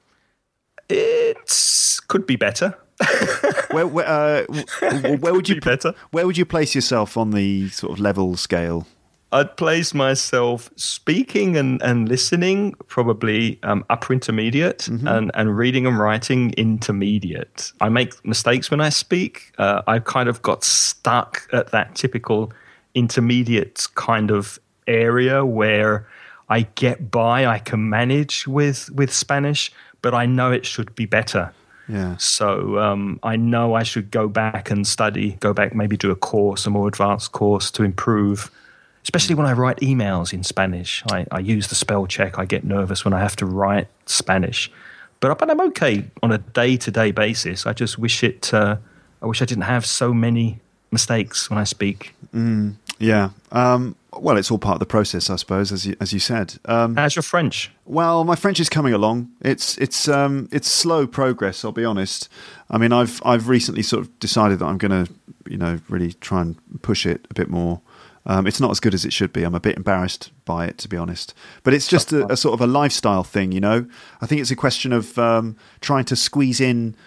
Speaker 5: It could be better.
Speaker 4: Where would you
Speaker 5: better?
Speaker 4: Where would you place yourself on the sort of level scale?
Speaker 5: I'd place myself speaking and listening probably upper intermediate, and reading and writing intermediate. I make mistakes when I speak. I kind of got stuck at that typical intermediate kind of area where I get by, I can manage with Spanish, but I know it should be better.
Speaker 4: Yeah.
Speaker 5: So I know I should go back and study, maybe do a course, a more advanced course to improve. Especially when I write emails in Spanish. I use the spell check. I get nervous when I have to write Spanish. But I'm okay on a day-to-day basis. I just wish I didn't have so many mistakes when I speak.
Speaker 4: Yeah. Well, it's all part of the process, I suppose, as you said.
Speaker 5: How's your French?
Speaker 4: Well, my French is coming along. It's slow progress, I'll be honest. I mean, I've recently sort of decided that I'm going to, really try and push it a bit more. It's not as good as it should be. I'm a bit embarrassed by it, to be honest. But it's just a sort of a lifestyle thing, I think it's a question of trying to squeeze in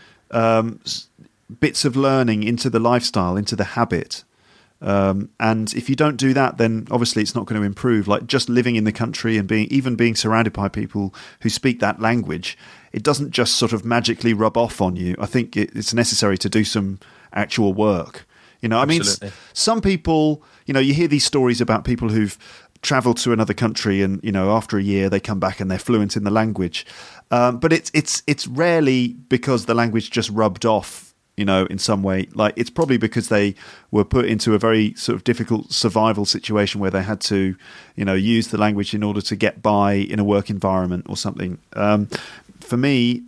Speaker 4: bits of learning into the lifestyle, into the habit. And if you don't do that, then obviously it's not going to improve. Like just living in the country and being surrounded by people who speak that language, it doesn't just sort of magically rub off on you. I think it's necessary to do some actual work. I mean, some people, you hear these stories about people who've traveled to another country and, after a year they come back and they're fluent in the language. But it's rarely because the language just rubbed off, in some way. Like it's probably because they were put into a very sort of difficult survival situation where they had to, use the language in order to get by in a work environment or something. For me,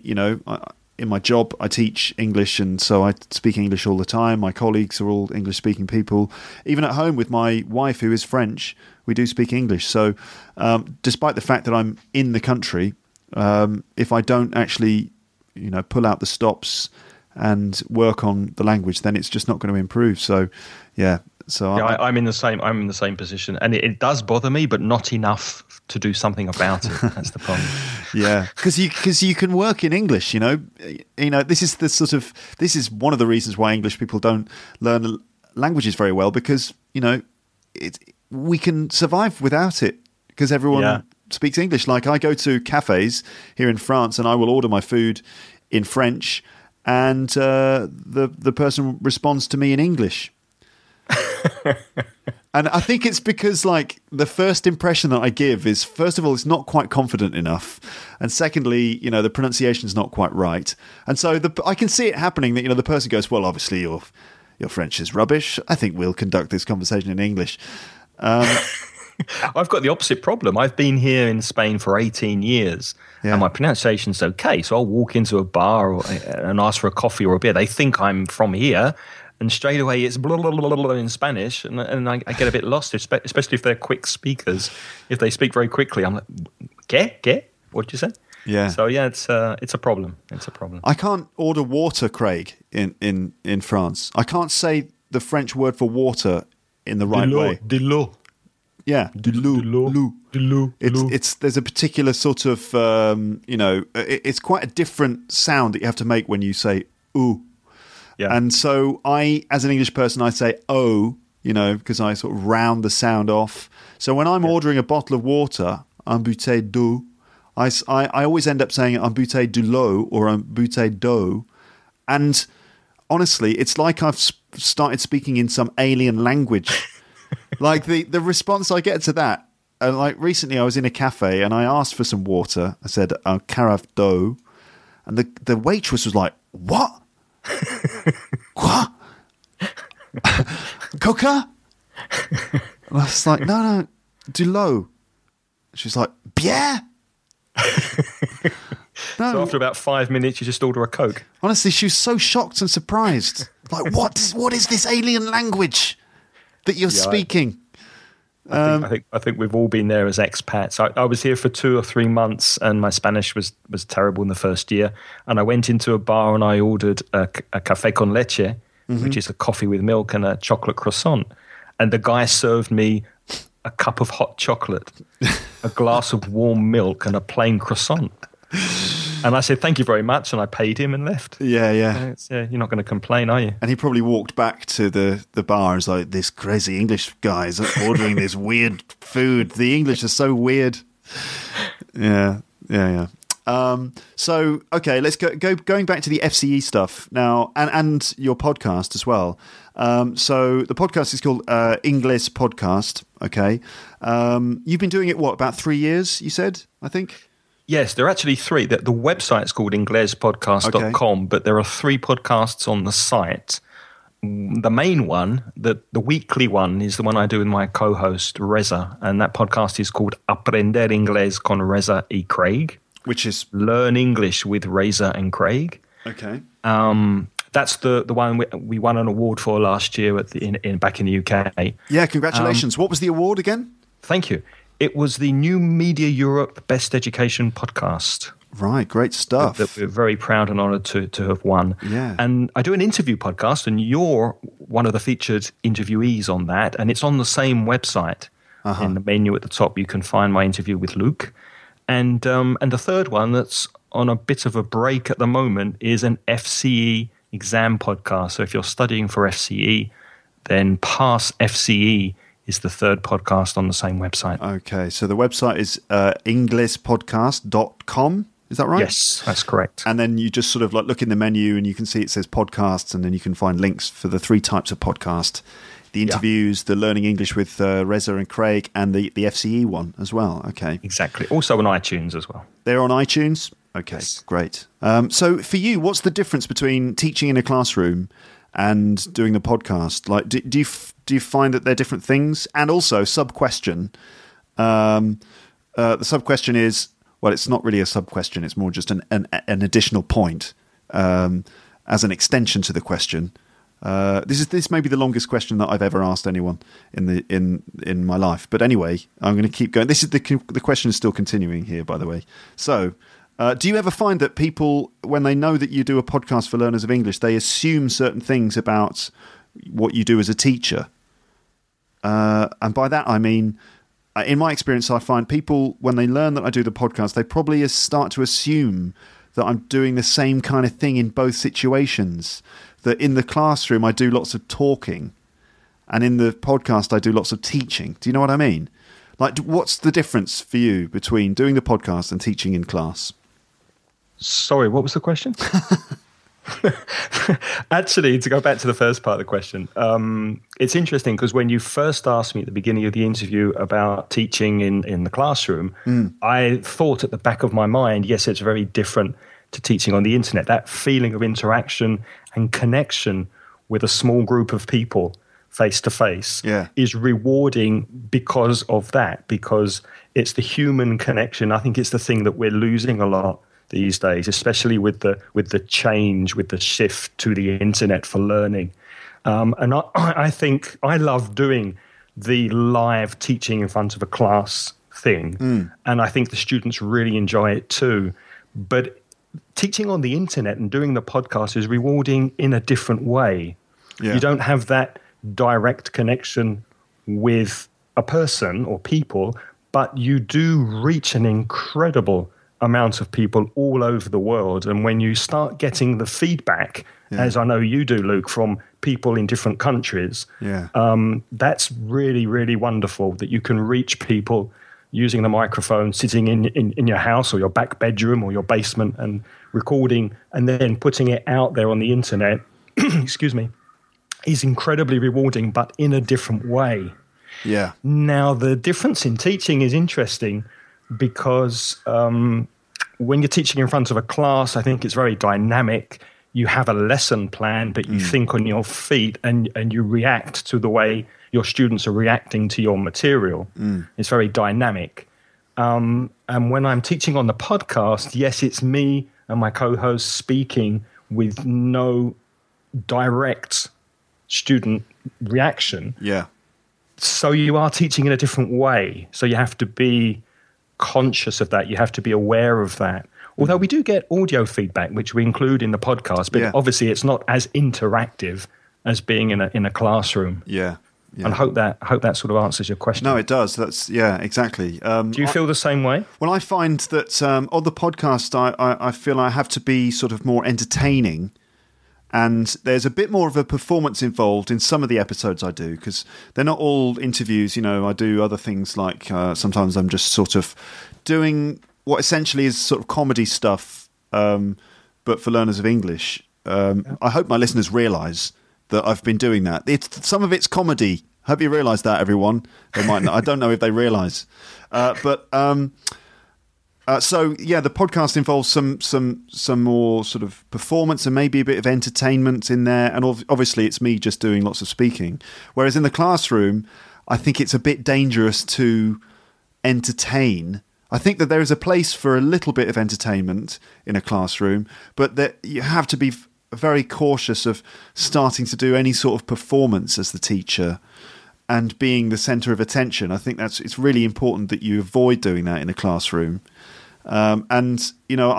Speaker 4: in my job, I teach English, and so I speak English all the time. My colleagues are all English-speaking people. Even at home with my wife, who is French, we do speak English. So despite the fact that I'm in the country, if I don't actually, pull out the stops and work on the language, then it's just not going to improve. So, yeah. So
Speaker 5: I'm in the same position, and it does bother me, but not enough to do something about it. That's the problem.
Speaker 4: Yeah, because you can work in English. This is one of the reasons why English people don't learn languages very well, because we can survive without it because everyone speaks English. Like I go to cafes here in France, and I will order my food in French, and the person responds to me in English. And I think it's because, like, the first impression that I give is, first of all, it's not quite confident enough, and secondly, the pronunciation's not quite right. And so I can see it happening that the person goes, well, obviously your French is rubbish. I think we'll conduct this conversation in English.
Speaker 5: I've got the opposite problem. I've been here in Spain for 18 years, and my pronunciation's okay. So I'll walk into a bar and ask for a coffee or a beer. They think I'm from here. And straight away it's blah, blah, blah, blah, blah in Spanish, and I get a bit lost, especially if they're quick speakers. If they speak very quickly, I'm like, ¿Qué? What did you say?
Speaker 4: Yeah.
Speaker 5: So yeah, it's a problem. It's a problem.
Speaker 4: I can't order water, Craig, in France. I can't say the French word for water in the right way.
Speaker 5: De l'eau.
Speaker 4: Yeah, de l'eau. There's a particular sort of it's quite a different sound that you have to make when you say ooh. Yeah. And so as an English person, I say oh, because I sort of round the sound off. So when I'm ordering a bottle of water, un bouteille d'eau. I always end up saying un bouteille de l'eau or un bouteille d'eau. And honestly, it's like I've started speaking in some alien language. Like the response I get to that. Like recently I was in a cafe and I asked for some water. I said, carafe d'eau. And the waitress was like, what? What? Coca? And I was like, no, de l'eau. She's like, bière? No.
Speaker 5: So after about 5 minutes, you just order a Coke.
Speaker 4: Honestly, she was so shocked and surprised. Like, what is this alien language that you're speaking?
Speaker 5: I think we've all been there as expats. I was here for 2 or 3 months, and my Spanish was terrible in the first year. And I went into a bar and I ordered a café con leche, which is a coffee with milk and a chocolate croissant. And the guy served me a cup of hot chocolate, a glass of warm milk, and a plain croissant. And I said, thank you very much, and I paid him and left.
Speaker 4: Yeah.
Speaker 5: You're not going to complain, are you?
Speaker 4: And he probably walked back to the bar and was like, this crazy English guy is ordering this weird food. The English are so weird. Yeah. So, okay, let's going back to the FCE stuff now, and your podcast as well. So the podcast is called Inglés Podcast, okay? You've been doing it, about 3 years, you said, I think?
Speaker 5: Yes, there are actually 3. The website's called inglespodcast.com, but there are 3 podcasts on the site. The main one, the weekly one, is the one I do with my co-host, Reza, and that podcast is called Aprender Inglés con Reza y Craig.
Speaker 4: Which is?
Speaker 5: Learn English with Reza and Craig.
Speaker 4: Okay.
Speaker 5: That's the one we won an award for last year back in the UK.
Speaker 4: Yeah, congratulations. What was the award again?
Speaker 5: Thank you. It was the New Media Europe Best Education Podcast.
Speaker 4: Right, great stuff.
Speaker 5: That we're very proud and honoured to have won.
Speaker 4: Yeah.
Speaker 5: And I do an interview podcast, and you're one of the featured interviewees on that, and it's on the same website. In the menu at the top, you can find my interview with Luke. And the third one that's on a bit of a break at the moment is an FCE exam podcast. So if you're studying for FCE, then Pass FCE is the third podcast on the same website.
Speaker 4: Okay, so the website is inglespodcast.com. Is that right?
Speaker 5: Yes, that's correct.
Speaker 4: And then you just sort of like look in the menu and you can see it says podcasts, and then you can find links for the 3 types of podcast. The interviews, the Learning English with Reza and Craig, and the FCE one as well. Okay.
Speaker 5: Exactly. Also on iTunes as well.
Speaker 4: They're on iTunes? Okay, yes. Great. So for you, what's the difference between teaching in a classroom and doing the podcast? Like, do you find that they're different things? And also, sub-question. The sub-question is, well, it's not really a sub-question. It's more just an additional point as an extension to the question. This may be the longest question that I've ever asked anyone in my life. But anyway, I'm going to keep going. This is the question is still continuing here, by the way. So, do you ever find that people, when they know that you do a podcast for learners of English, they assume certain things about what you do as a teacher? And by that I mean, in my experience, I find people, when they learn that I do the podcast, they probably start to assume that I'm doing the same kind of thing in both situations. That in the classroom I do lots of talking, and in the podcast I do lots of teaching. Do you know what I mean? Like, what's the difference for you between doing the podcast and teaching in class?
Speaker 5: Sorry, what was the question? Actually, to go back to the first part of the question, it's interesting because when you first asked me at the beginning of the interview about teaching in the classroom, I thought at the back of my mind, yes, it's very different to teaching on the internet. That feeling of interaction and connection with a small group of people face to face is rewarding because of that, because it's the human connection. I think it's the thing that we're losing a lot these days, especially with the change, with the shift to the internet for learning. And I think I love doing the live teaching in front of a class thing. And I think the students really enjoy it too. But teaching on the internet and doing the podcast is rewarding in a different way. You don't have that direct connection with a person or people, but you do reach an incredible amount of people all over the world. And when you start getting the feedback, as I know you do, Luke, from people in different countries, that's really, really wonderful that you can reach people using the microphone, sitting in your house or your back bedroom or your basement and recording and then putting it out there on the internet, excuse me, is incredibly rewarding, but in a different way.
Speaker 4: Yeah.
Speaker 5: Now, the difference in teaching is interesting because when you're teaching in front of a class, I think it's very dynamic. You have a lesson plan, but you think on your feet and you react to the way your students are reacting to your material. It's very dynamic. And when I'm teaching on the podcast, yes, it's me and my co-host speaking with no direct student reaction.
Speaker 4: Yeah.
Speaker 5: So you are teaching in a different way. So you have to be conscious of that. You have to be aware of that. Although we do get audio feedback, which we include in the podcast, but obviously it's not as interactive as being in a classroom.
Speaker 4: Yeah. Yeah.
Speaker 5: And I hope that sort of answers your question.
Speaker 4: No, it does. That's exactly.
Speaker 5: Do you feel the same way?
Speaker 4: Well, I find that on the podcast, I feel I have to be sort of more entertaining, and there's a bit more of a performance involved in some of the episodes I do, because they're not all interviews. You know, I do other things like sometimes I'm just sort of doing what essentially is sort of comedy stuff, but for learners of English. I hope my listeners realise that I've been doing that. Some of it's comedy. Hope you realise that, everyone. They might not. I don't know if they realise. So the podcast involves some more sort of performance and maybe a bit of entertainment in there. And obviously it's me just doing lots of speaking. Whereas in the classroom, I think it's a bit dangerous to entertain. I think that there is a place for a little bit of entertainment in a classroom, but that you have to be very cautious of starting to do any sort of performance as the teacher and being the centre of attention. I think it's really important that you avoid doing that in a classroom. And you know,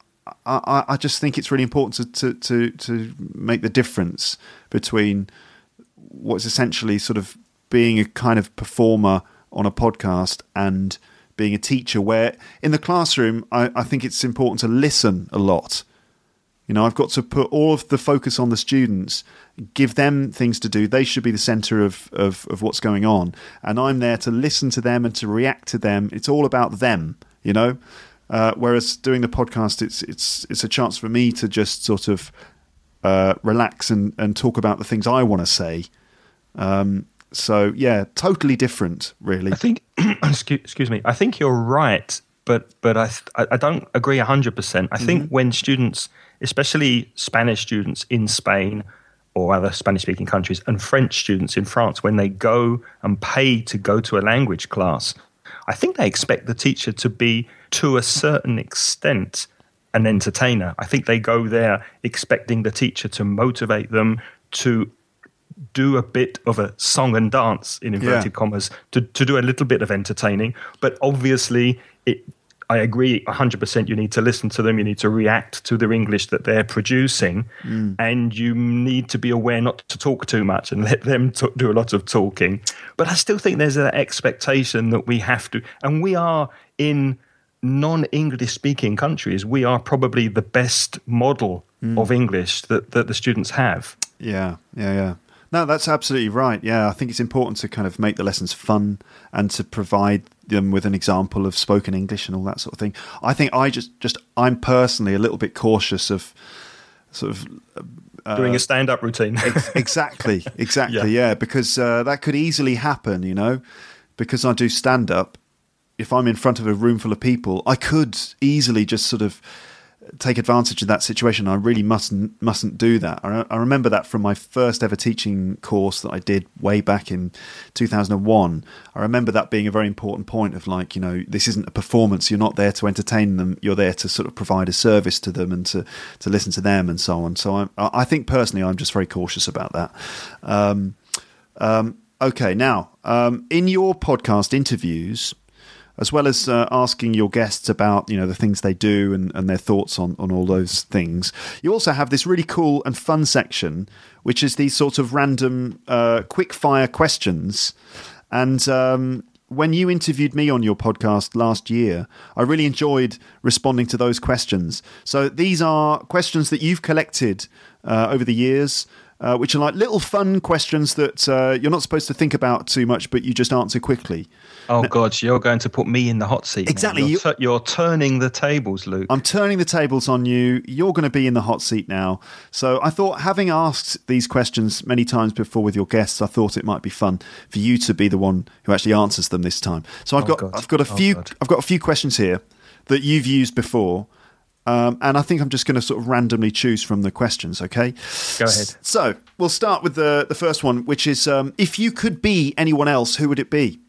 Speaker 4: I just think it's really important to make the difference between what's essentially sort of being a kind of performer on a podcast and being a teacher, where in the classroom I think it's important to listen a lot. You know, I've got to put all of the focus on the students, give them things to do. They should be the centre of what's going on. And I'm there to listen to them and to react to them. It's all about them, you know. Whereas doing the podcast, it's a chance for me to just sort of relax and talk about the things I want to say. So, yeah, totally different, really.
Speaker 5: I think, excuse me, I think you're right, but I don't agree 100%. I think when students, especially Spanish students in Spain or other Spanish-speaking countries, and French students in France, when they go and pay to go to a language class, I think they expect the teacher to be, to a certain extent, an entertainer. I think they go there expecting the teacher to motivate them to do a bit of a song and dance, in inverted commas, to do a little bit of entertaining. But obviously, I agree 100%. You need to listen to them. You need to react to their English that they're producing. And you need to be aware not to talk too much and let them do a lot of talking. But I still think there's an expectation that we have to, and we are in non-English speaking countries, we are probably the best model of English that the students have.
Speaker 4: Yeah. No, that's absolutely right. Yeah, I think it's important to kind of make the lessons fun and to provide them with an example of spoken English and all that sort of thing. I think I'm personally a little bit cautious of sort of
Speaker 5: doing a stand-up routine.
Speaker 4: Exactly, yeah, because that could easily happen, you know, because I do stand-up. If I'm in front of a room full of people, I could easily just sort of take advantage of that situation. I really mustn't do that. I remember that from my first ever teaching course that I did way back in 2001. I remember that being a very important point of, like, you know, this isn't a performance. You're not there to entertain them. You're there to sort of provide a service to them and to listen to them and so on. So I think personally I'm just very cautious about that. Okay, now, in your podcast interviews, as well as asking your guests about, you know, the things they do and their thoughts on all those things, you also have this really cool and fun section, which is these sort of random quick-fire questions. And when you interviewed me on your podcast last year, I really enjoyed responding to those questions. So these are questions that you've collected over the years, which are like little fun questions that you're not supposed to think about too much, but you just answer quickly.
Speaker 5: Oh, God, you're going to put me in the hot seat.
Speaker 4: Exactly.
Speaker 5: You're turning the tables, Luke.
Speaker 4: I'm turning the tables on you. You're going to be in the hot seat now. So I thought, having asked these questions many times before with your guests, I thought it might be fun for you to be the one who actually answers them this time. So I've got a few questions here that you've used before. And I think I'm just going to sort of randomly choose from the questions, okay?
Speaker 5: Go ahead.
Speaker 4: So we'll start with the first one, which is, if you could be anyone else, who would it be?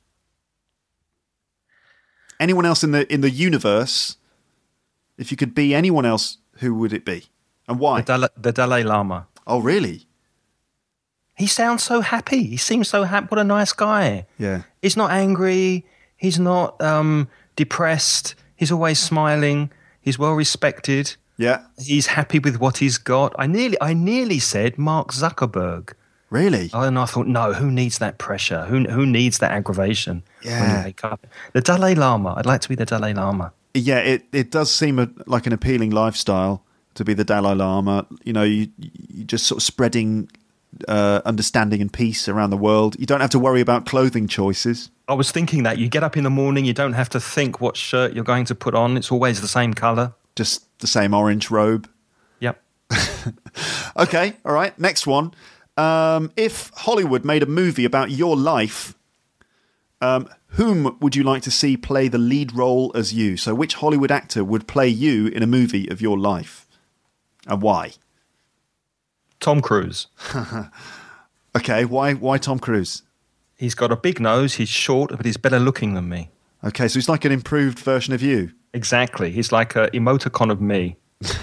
Speaker 4: Anyone else in the universe, if you could be anyone else, who would it be? And why?
Speaker 5: The Dalai Lama.
Speaker 4: Oh, really?
Speaker 5: He sounds so happy. He seems so happy. What a nice guy.
Speaker 4: Yeah.
Speaker 5: He's not angry. He's not depressed. He's always smiling. He's well respected.
Speaker 4: Yeah.
Speaker 5: He's happy with what he's got. I nearly said Mark Zuckerberg.
Speaker 4: Really?
Speaker 5: And I thought, no, who needs that pressure? Who needs that aggravation when
Speaker 4: Yeah.
Speaker 5: you wake up? The Dalai Lama. I'd like to be the Dalai Lama.
Speaker 4: Yeah, it does seem like an appealing lifestyle to be the Dalai Lama. You know, you just sort of spreading understanding and peace around the world. You don't have to worry about clothing choices.
Speaker 5: I was thinking that. You get up in the morning, you don't have to think what shirt you're going to put on. It's always the same colour.
Speaker 4: Just the same orange robe.
Speaker 5: Yep.
Speaker 4: Okay, all right. Next one. If Hollywood made a movie about your life, whom would you like to see play the lead role as you? So which Hollywood actor would play you in a movie of your life? And why?
Speaker 5: Tom Cruise.
Speaker 4: Okay, why Tom Cruise?
Speaker 5: He's got a big nose, he's short, but he's better looking than me.
Speaker 4: Okay, so he's like an improved version of you.
Speaker 5: Exactly. He's like an emoticon of me.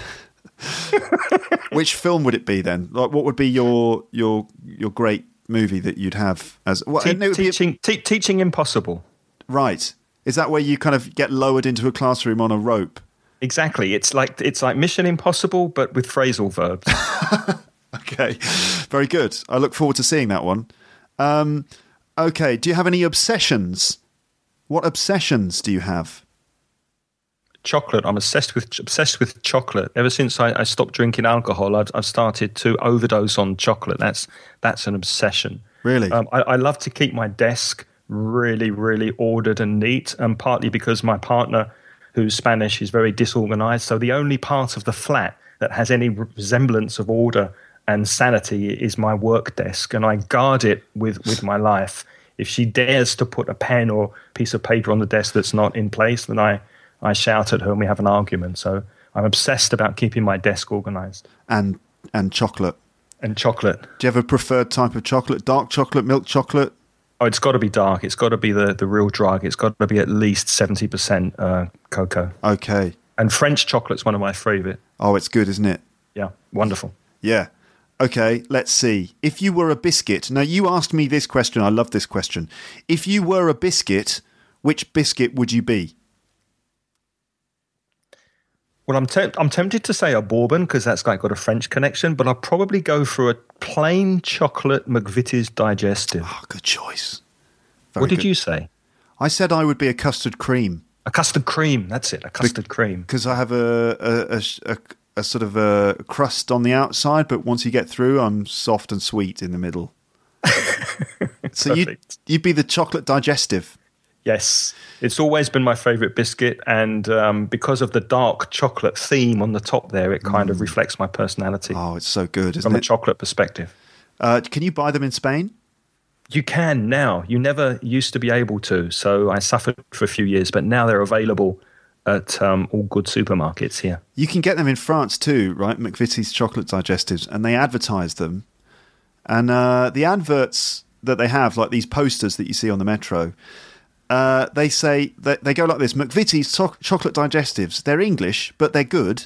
Speaker 4: Which film would it be then? Like, what would be your great movie that you'd have as
Speaker 5: Teaching Impossible.
Speaker 4: Right. Is that where you kind of get lowered into a classroom on a rope?
Speaker 5: Exactly. It's like Mission Impossible, but with phrasal verbs.
Speaker 4: Okay. Very good. I look forward to seeing that one. Okay. Do you have any obsessions? What obsessions do you have?
Speaker 5: Chocolate. I'm obsessed with chocolate. Ever since I stopped drinking alcohol, I've started to overdose on chocolate. That's an obsession.
Speaker 4: Really?
Speaker 5: I love to keep my desk really, really ordered and neat, and partly because my partner, who's Spanish, is very disorganized. So the only part of the flat that has any resemblance of order and sanity is my work desk, and I guard it with my life. If she dares to put a pen or piece of paper on the desk that's not in place, then I shout at her and we have an argument. So I'm obsessed about keeping my desk organized.
Speaker 4: And chocolate.
Speaker 5: And chocolate.
Speaker 4: Do you have a preferred type of chocolate? Dark chocolate, milk chocolate?
Speaker 5: Oh, it's got to be dark. It's got to be the real drug. It's got to be at least 70% cocoa.
Speaker 4: Okay.
Speaker 5: And French chocolate's one of my favourite.
Speaker 4: Oh, it's good, isn't it?
Speaker 5: Yeah, wonderful.
Speaker 4: Yeah. Okay, let's see. If you were a biscuit... Now, you asked me this question. I love this question. If you were a biscuit, which biscuit would you be?
Speaker 5: Well, I'm tempted to say a bourbon because that's got a French connection, but I'll probably go for a plain chocolate McVitie's Digestive.
Speaker 4: Oh, good choice.
Speaker 5: What did you say?
Speaker 4: I said I would be a custard cream.
Speaker 5: A custard cream, that's it, a custard cream.
Speaker 4: Because I have a sort of a crust on the outside, but once you get through, I'm soft and sweet in the middle. So you'd be the chocolate Digestive.
Speaker 5: Yes, it's always been my favourite biscuit, and because of the dark chocolate theme on the top there, it kind of reflects my personality.
Speaker 4: Oh, it's so good, isn't it?
Speaker 5: From a chocolate perspective.
Speaker 4: Can you buy them in Spain?
Speaker 5: You can now. You never used to be able to, so I suffered for a few years, but now they're available at all good supermarkets here.
Speaker 4: You can get them in France too, right? McVitie's chocolate digestives, and they advertise them. And the adverts that they have, like these posters that you see on the metro, they say that they go like this: McVitie's chocolate digestives. They're English, but they're good.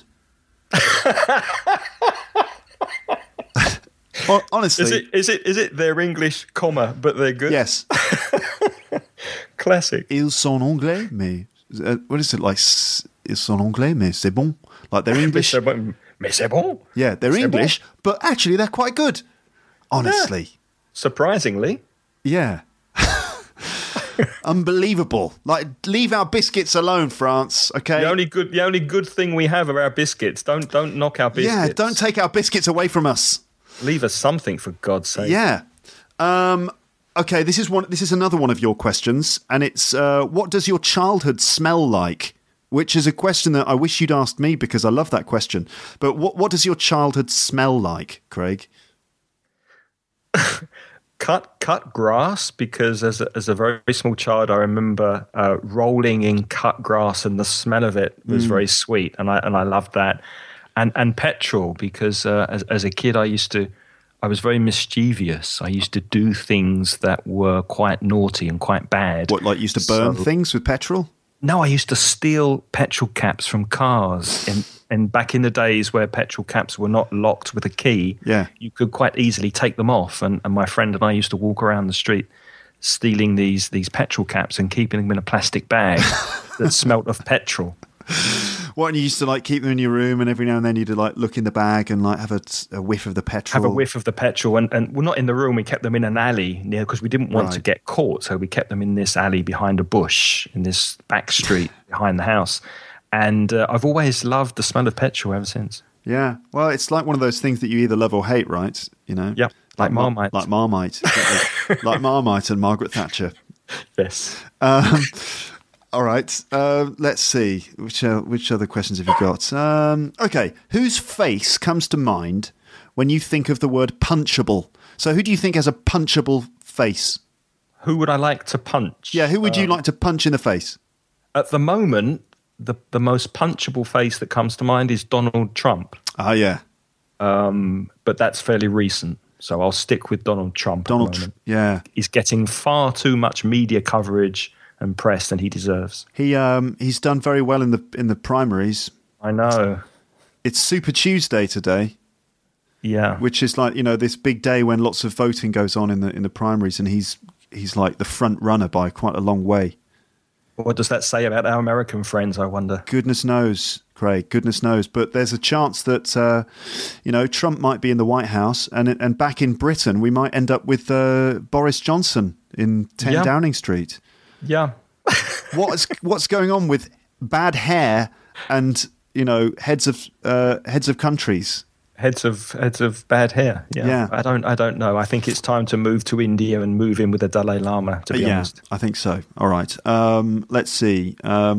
Speaker 4: Honestly,
Speaker 5: is it they're English, comma, but they're good?
Speaker 4: Yes.
Speaker 5: Classic.
Speaker 4: Ils sont anglais, mais what is it like? Ils sont anglais, mais c'est bon. Like they're English.
Speaker 5: Mais c'est bon.
Speaker 4: Yeah, they're English, but actually they're quite good. Honestly.
Speaker 5: Yeah. Surprisingly.
Speaker 4: Yeah. Unbelievable. Like, leave our biscuits alone, France, okay?
Speaker 5: The only good thing we have are our biscuits. Don't knock our biscuits.
Speaker 4: Yeah, don't take our biscuits away from us.
Speaker 5: Leave us something, for God's sake.
Speaker 4: Yeah. Okay, this is another one of your questions, and it's what does your childhood smell like? Which is a question that I wish you'd asked me because I love that question. But what does your childhood smell like, Craig?
Speaker 5: Cut grass, because as a very small child, I remember rolling in cut grass, and the smell of it was very sweet, and I loved that. And petrol, because as a kid, I was very mischievous. I used to do things that were quite naughty and quite bad.
Speaker 4: What, like you used to burn things with petrol?
Speaker 5: No, I used to steal petrol caps from cars. And back in the days where petrol caps were not locked with a key, you could quite easily take them off. And my friend and I used to walk around the street stealing these petrol caps and keeping them in a plastic bag that smelt of petrol.
Speaker 4: What, and you used to like keep them in your room, and every now and then you'd like look in the bag and like have a whiff of the petrol.
Speaker 5: Have a whiff of the petrol, and well, not in the room. We kept them in an alley near, because we didn't want to get caught. So we kept them in this alley behind a bush in this back street behind the house. And I've always loved the smell of petrol ever since.
Speaker 4: Yeah, well, it's like one of those things that you either love or hate, right? You know.
Speaker 5: Yeah, like Marmite.
Speaker 4: Like Marmite. Exactly. Like Marmite and Margaret Thatcher.
Speaker 5: Yes.
Speaker 4: All right, let's see. Which other questions have you got? Okay, whose face comes to mind when you think of the word punchable? So who do you think has a punchable face?
Speaker 5: Who would I like to punch?
Speaker 4: Yeah, who would you like to punch in the face?
Speaker 5: At the moment, the most punchable face that comes to mind is Donald Trump.
Speaker 4: Oh, yeah.
Speaker 5: But that's fairly recent, so I'll stick with Donald Trump.
Speaker 4: Yeah.
Speaker 5: He's getting far too much media coverage and press than he deserves.
Speaker 4: He's done very well in the primaries.
Speaker 5: I know.
Speaker 4: It's Super Tuesday today.
Speaker 5: Yeah.
Speaker 4: Which is like, this big day when lots of voting goes on in the primaries, and he's like the front runner by quite a long way.
Speaker 5: What does that say about our American friends, I wonder?
Speaker 4: Goodness knows, Craig, goodness knows. But there's a chance that, Trump might be in the White House, and back in Britain, we might end up with Boris Johnson in 10 Downing Street.
Speaker 5: Yeah.
Speaker 4: What's going on with bad hair and, heads of countries?
Speaker 5: Heads of bad hair. Yeah. I don't know. I think it's time to move to India and move in with the Dalai Lama, to be honest.
Speaker 4: I think so. All right. Let's see.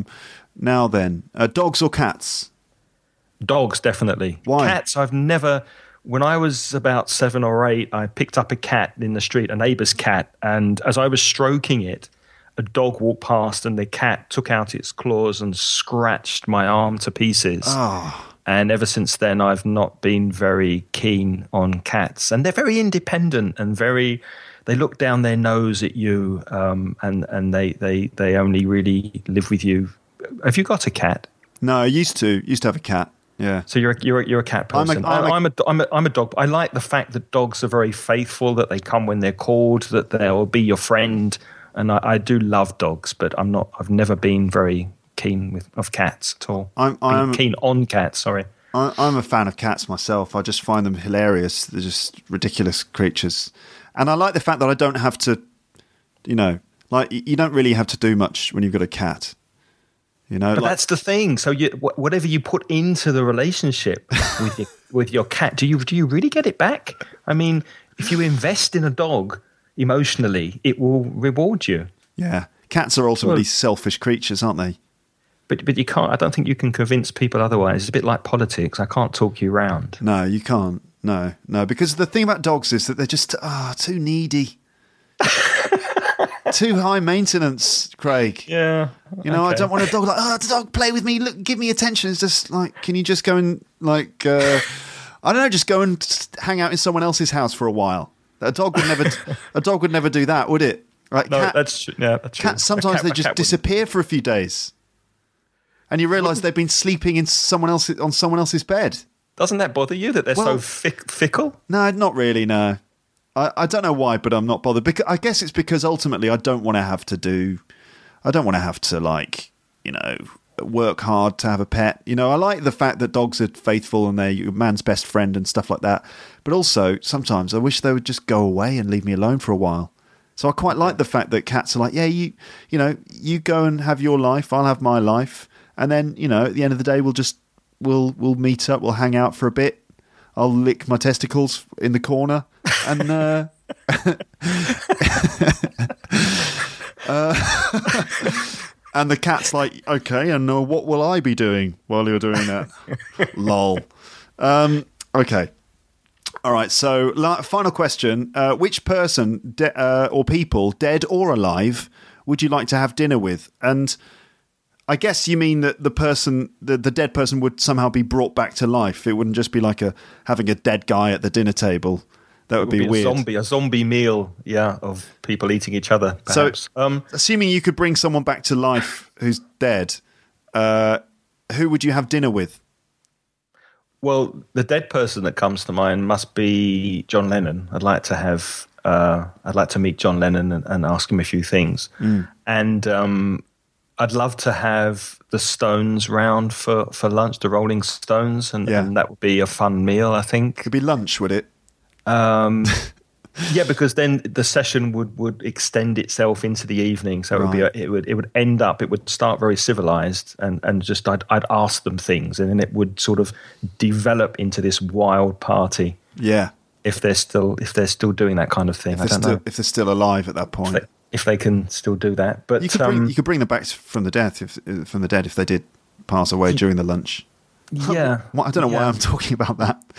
Speaker 4: Now then, dogs or cats?
Speaker 5: Dogs, definitely.
Speaker 4: Why?
Speaker 5: Cats, I've never... When I was about 7 or 8, I picked up a cat in the street, a neighbour's cat, and as I was stroking it, a dog walked past and the cat took out its claws and scratched my arm to pieces.
Speaker 4: Oh.
Speaker 5: And ever since then, I've not been very keen on cats. And they're very independent and they look down their nose at you, and they only really live with you. Have you got a cat?
Speaker 4: No, I used to have a cat. Yeah.
Speaker 5: So you're a cat person. I'm a dog. I like the fact that dogs are very faithful, that they come when they're called, that they'll be your friend. And I do love dogs, but I've never been very keen of cats at all. I'm keen on cats, sorry.
Speaker 4: I'm a fan of cats myself. I just find them hilarious. They're just ridiculous creatures. And I like the fact that I don't have to, you don't really have to do much when you've got a cat. But
Speaker 5: that's the thing. So whatever you put into the relationship with your cat, do you really get it back? I mean, if you invest in a dog emotionally, it will reward you.
Speaker 4: Yeah. Cats are ultimately selfish creatures, aren't they?
Speaker 5: But you can't. I don't think you can convince people otherwise. It's a bit like politics. I can't talk you round.
Speaker 4: No, you can't. No. Because the thing about dogs is that they're just too needy. Too high maintenance, Craig.
Speaker 5: Yeah.
Speaker 4: Okay. I don't want a dog like, dog, play with me. Look, give me attention. It's just like, can you just go and I don't know, just go and hang out in someone else's house for a while? A dog would never do that, would it? Right?
Speaker 5: No, that's true. Yeah, that's true.
Speaker 4: Cats sometimes they just disappear for a few days, and you realise they've been sleeping on someone else's bed.
Speaker 5: Doesn't that bother you that they're so fickle?
Speaker 4: No, not really. No, I don't know why, but I'm not bothered. Because I guess it's because ultimately I don't want to have to work hard to have a pet. I like the fact that dogs are faithful and they're your man's best friend and stuff like that. But also, sometimes I wish they would just go away and leave me alone for a while. So I quite like the fact that cats are like, yeah, you go and have your life, I'll have my life. And then, at the end of the day, we'll meet up, we'll hang out for a bit. I'll lick my testicles in the corner and and the cat's like, okay, and what will I be doing while you're doing that? Lol. Okay. All right, so final question. Which person or people, dead or alive, would you like to have dinner with? And I guess you mean that the dead person would somehow be brought back to life. It wouldn't just be like having a dead guy at the dinner table. That would be weird.
Speaker 5: A zombie meal, of people eating each other, perhaps.
Speaker 4: So, assuming you could bring someone back to life who's dead, who would you have dinner with?
Speaker 5: Well, the dead person that comes to mind must be John Lennon. I'd like to meet John Lennon and ask him a few things. And I'd love to have the Stones round for lunch, the Rolling Stones, and that would be a fun meal, I think.
Speaker 4: It'd be lunch, would it?
Speaker 5: Yeah, because then the session would extend itself into the evening. So it would start very civilized, and just I'd ask them things, and then it would sort of develop into this wild party.
Speaker 4: Yeah,
Speaker 5: if they're still doing that kind of thing, I don't know
Speaker 4: if they're still alive at that point.
Speaker 5: If they can still do that, but
Speaker 4: you could bring them back from the dead if they did pass away during the lunch.
Speaker 5: Yeah,
Speaker 4: I don't know why I'm talking about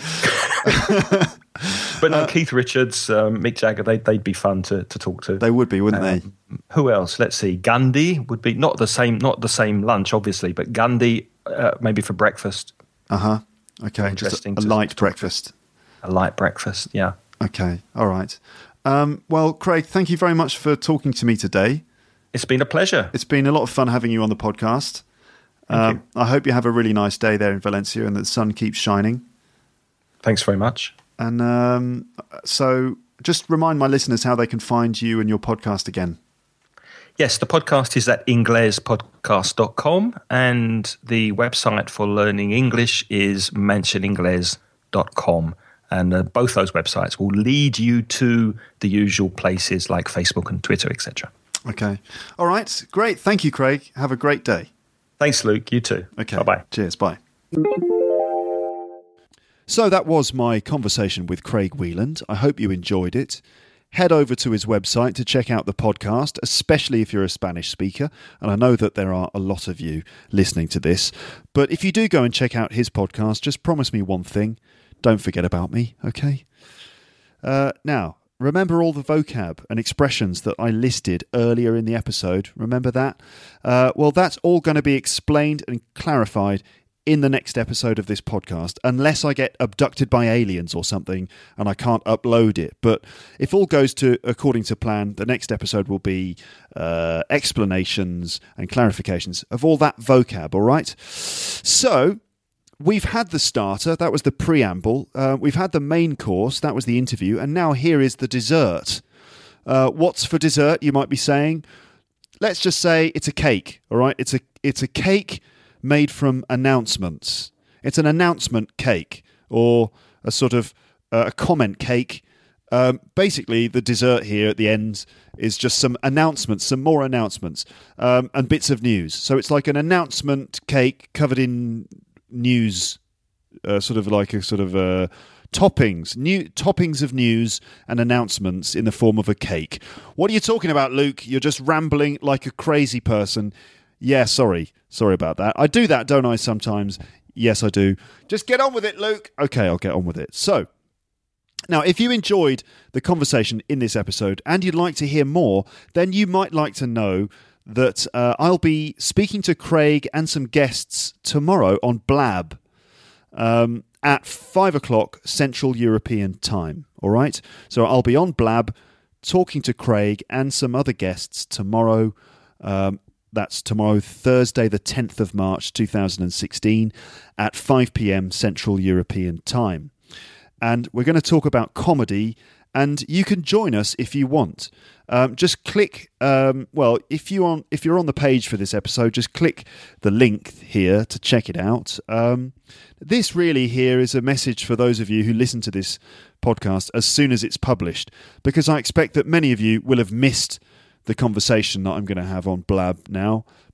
Speaker 4: that.
Speaker 5: But no, Keith Richards, Mick Jagger, they'd be fun to talk to.
Speaker 4: They would be, wouldn't they?
Speaker 5: Who else? Let's see. Gandhi would be not the same lunch, obviously, but Gandhi maybe for breakfast.
Speaker 4: Okay, interesting. Just a light breakfast.
Speaker 5: A light breakfast, yeah.
Speaker 4: Okay, all right. Well, Craig, thank you very much for talking to me today.
Speaker 5: It's been a pleasure.
Speaker 4: It's been a lot of fun having you on the podcast.
Speaker 5: Thank you.
Speaker 4: I hope you have a really nice day there in Valencia and that the sun keeps shining.
Speaker 5: Thanks very much.
Speaker 4: And so just remind my listeners how they can find you and your podcast again.
Speaker 5: Yes, the podcast is at inglespodcast.com, and the website for learning English is mentioningles.com. And both those websites will lead you to the usual places like Facebook and Twitter, etc.
Speaker 4: Okay. All right. Great. Thank you, Craig. Have a great day.
Speaker 5: Thanks, Luke. You too.
Speaker 4: Okay.
Speaker 5: Bye-bye.
Speaker 4: Cheers. Bye. So that was my conversation with Craig Wheeland. I hope you enjoyed it. Head over to his website to check out the podcast, especially if you're a Spanish speaker. And I know that there are a lot of you listening to this. But if you do go and check out his podcast, just promise me one thing. Don't forget about me, okay? Now, remember all the vocab and expressions that I listed earlier in the episode? Remember that? Well, that's all going to be explained and clarified in the next episode of this podcast, unless I get abducted by aliens or something and I can't upload it. But if all goes according to plan, the next episode will be explanations and clarifications of all that vocab, all right? So we've had the starter, that was the preamble. We've had the main course, that was the interview. And now here is the dessert. What's for dessert, you might be saying? Let's just say it's a cake, all right? It's a cake made from announcements. It's an announcement cake, or a sort of a comment cake. Basically, the dessert here at the end is just some announcements, some more announcements, and bits of news. So it's like an announcement cake covered in news, toppings of news and announcements in the form of a cake. What are you talking about, Luke? You're just rambling like a crazy person. Yeah, sorry about that. I do that, don't I, sometimes? Yes, I do. Just get on with it, Luke. Okay, I'll get on with it. So, now, if you enjoyed the conversation in this episode and you'd like to hear more, then you might like to know that I'll be speaking to Craig and some guests tomorrow on Blab at 5 o'clock Central European time. All right? So I'll be on Blab talking to Craig and some other guests tomorrow. That's tomorrow, Thursday, the 10th of March, 2016, at 5 p.m. Central European time. And we're going to talk about comedy, and you can join us if you want. Just click, if you're on the page for this episode, just click the link here to check it out. This really here is a message for those of you who listen to this podcast as soon as it's published, because I expect that many of you will have missed the conversation that I'm going to have on Blab now,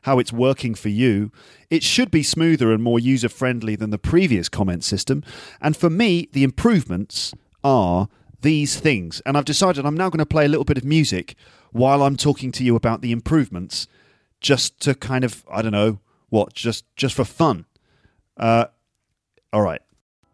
Speaker 4: how it's working for you, it should be smoother and more user-friendly than the previous comment system. And for me, the improvements are these things. And I've decided I'm now going to play a little bit of music while I'm talking to you about the improvements, just to kind of, I don't know, what, just for fun. All right.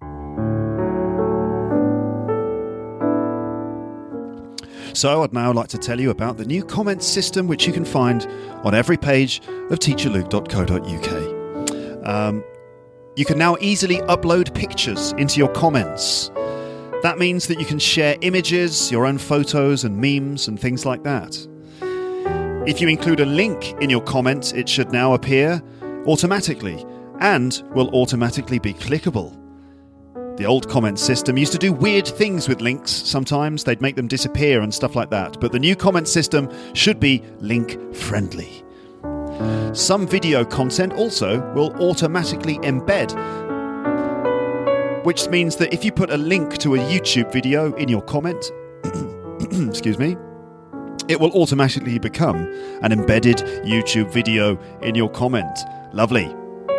Speaker 4: So I'd now like to tell you about the new comment system, which you can find on every page of teacherluke.co.uk. You can now easily upload pictures into your comments. That means that you can share images, your own photos and memes and things like that. If you include a link in your comment, it should now appear automatically and will automatically be clickable. The old comment system used to do weird things with links. Sometimes they'd make them disappear and stuff like that. But the new comment system should be link-friendly. Some video content also will automatically embed, which means that if you put a link to a YouTube video in your comment, excuse me, it will automatically become an embedded YouTube video in your comment. Lovely.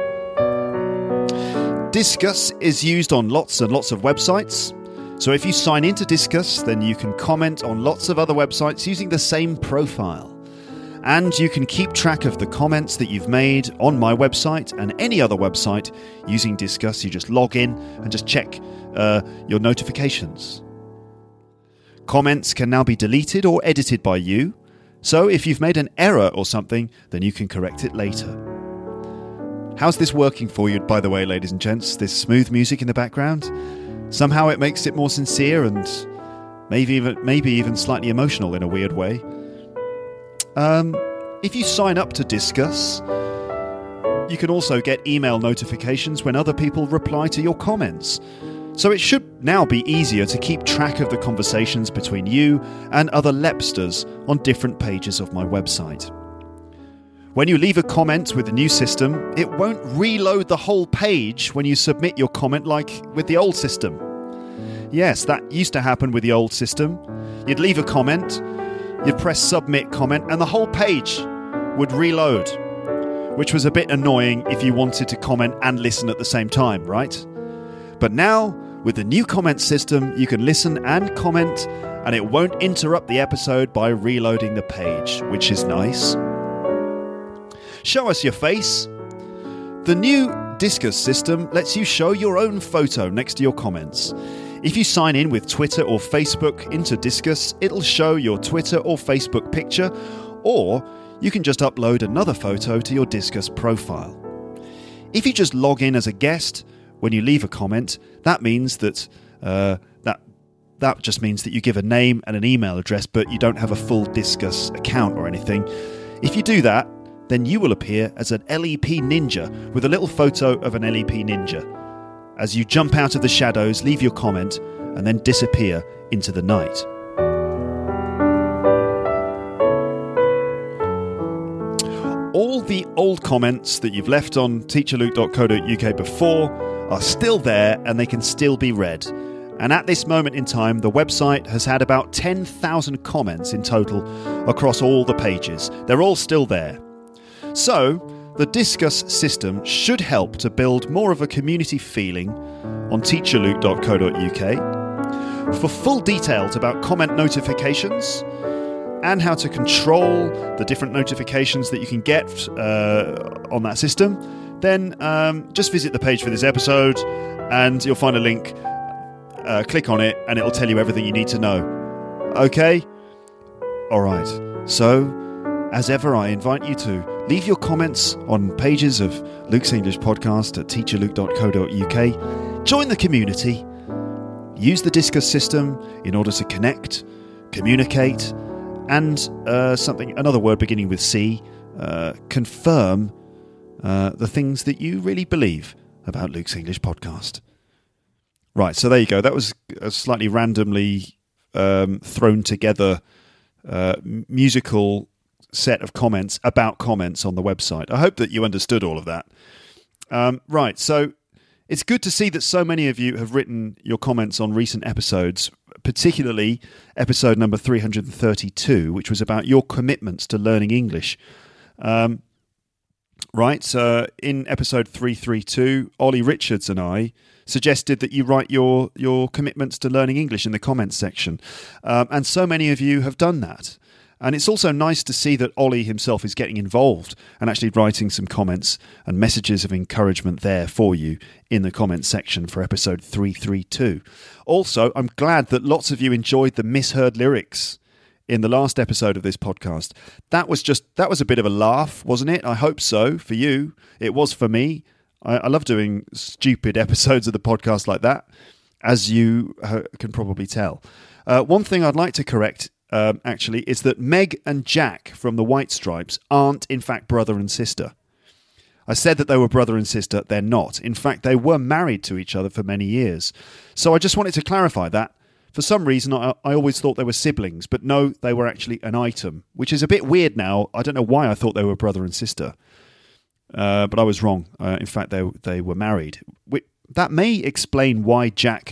Speaker 4: Disqus is used on lots and lots of websites. So if you sign into Disqus, then you can comment on lots of other websites using the same profile. And you can keep track of the comments that you've made on my website and any other website using Disqus. You just log in and just check your notifications. Comments can now be deleted or edited by you. So if you've made an error or something, then you can correct it later. How's this working for you, by the way, ladies and gents? This smooth music in the background? Somehow it makes it more sincere and maybe even slightly emotional in a weird way. If you sign up to Disqus, you can also get email notifications when other people reply to your comments. So it should now be easier to keep track of the conversations between you and other Lepsters on different pages of my website. When you leave a comment with the new system, it won't reload the whole page when you submit your comment like with the old system. Yes, that used to happen with the old system. You'd leave a comment, you'd press submit comment, and the whole page would reload, which was a bit annoying if you wanted to comment and listen at the same time, right? But now, with the new comment system, you can listen and comment, and it won't interrupt the episode by reloading the page, which is nice. Show us your face. The new Disqus system lets you show your own photo next to your comments. If you sign in with Twitter or Facebook into Disqus, it'll show your Twitter or Facebook picture, or you can just upload another photo to your Disqus profile. If you just log in as a guest when you leave a comment, that means that that just means that you give a name and an email address, but you don't have a full Disqus account or anything. If you do that, then you will appear as an LEP ninja with a little photo of an LEP ninja as you jump out of the shadows, leave your comment, and then disappear into the night. All the old comments that you've left on teacherluke.co.uk before are still there and they can still be read. And at this moment in time, the website has had about 10,000 comments in total across all the pages. They're all still there. So, the Disqus system should help to build more of a community feeling on teacherluke.co.uk. For full details about comment notifications and how to control the different notifications that you can get on that system, then just visit the page for this episode and you'll find a link. Click on it and it'll tell you everything you need to know. Okay? Alright, so as ever I invite you to leave your comments on pages of Luke's English Podcast at teacherluke.co.uk. Join the community. Use the Disqus system in order to connect, communicate, and another word beginning with C, confirm the things that you really believe about Luke's English Podcast. Right, so there you go. That was a slightly randomly thrown together musical set of comments about comments on the website. I hope that you understood all of that. Right, so it's good to see that so many of you have written your comments on recent episodes, particularly episode number 332, which was about your commitments to learning English. Right, in episode 332, Ollie Richards and I suggested that you write your commitments to learning English in the comments section. And so many of you have done that. And it's also nice to see that Ollie himself is getting involved and actually writing some comments and messages of encouragement there for you in the comments section for episode 332. Also, I'm glad that lots of you enjoyed the misheard lyrics in the last episode of this podcast. That was a bit of a laugh, wasn't it? I hope so for you. It was for me. I love doing stupid episodes of the podcast like that, as you can probably tell. One thing I'd like to correct actually, is that Meg and Jack from the White Stripes aren't, in fact, brother and sister. I said that they were brother and sister. They're not. In fact, they were married to each other for many years. So I just wanted to clarify that. For some reason, I always thought they were siblings, but no, they were actually an item, which is a bit weird now. I don't know why I thought they were brother and sister, but I was wrong. In fact, they were married. That may explain why Jack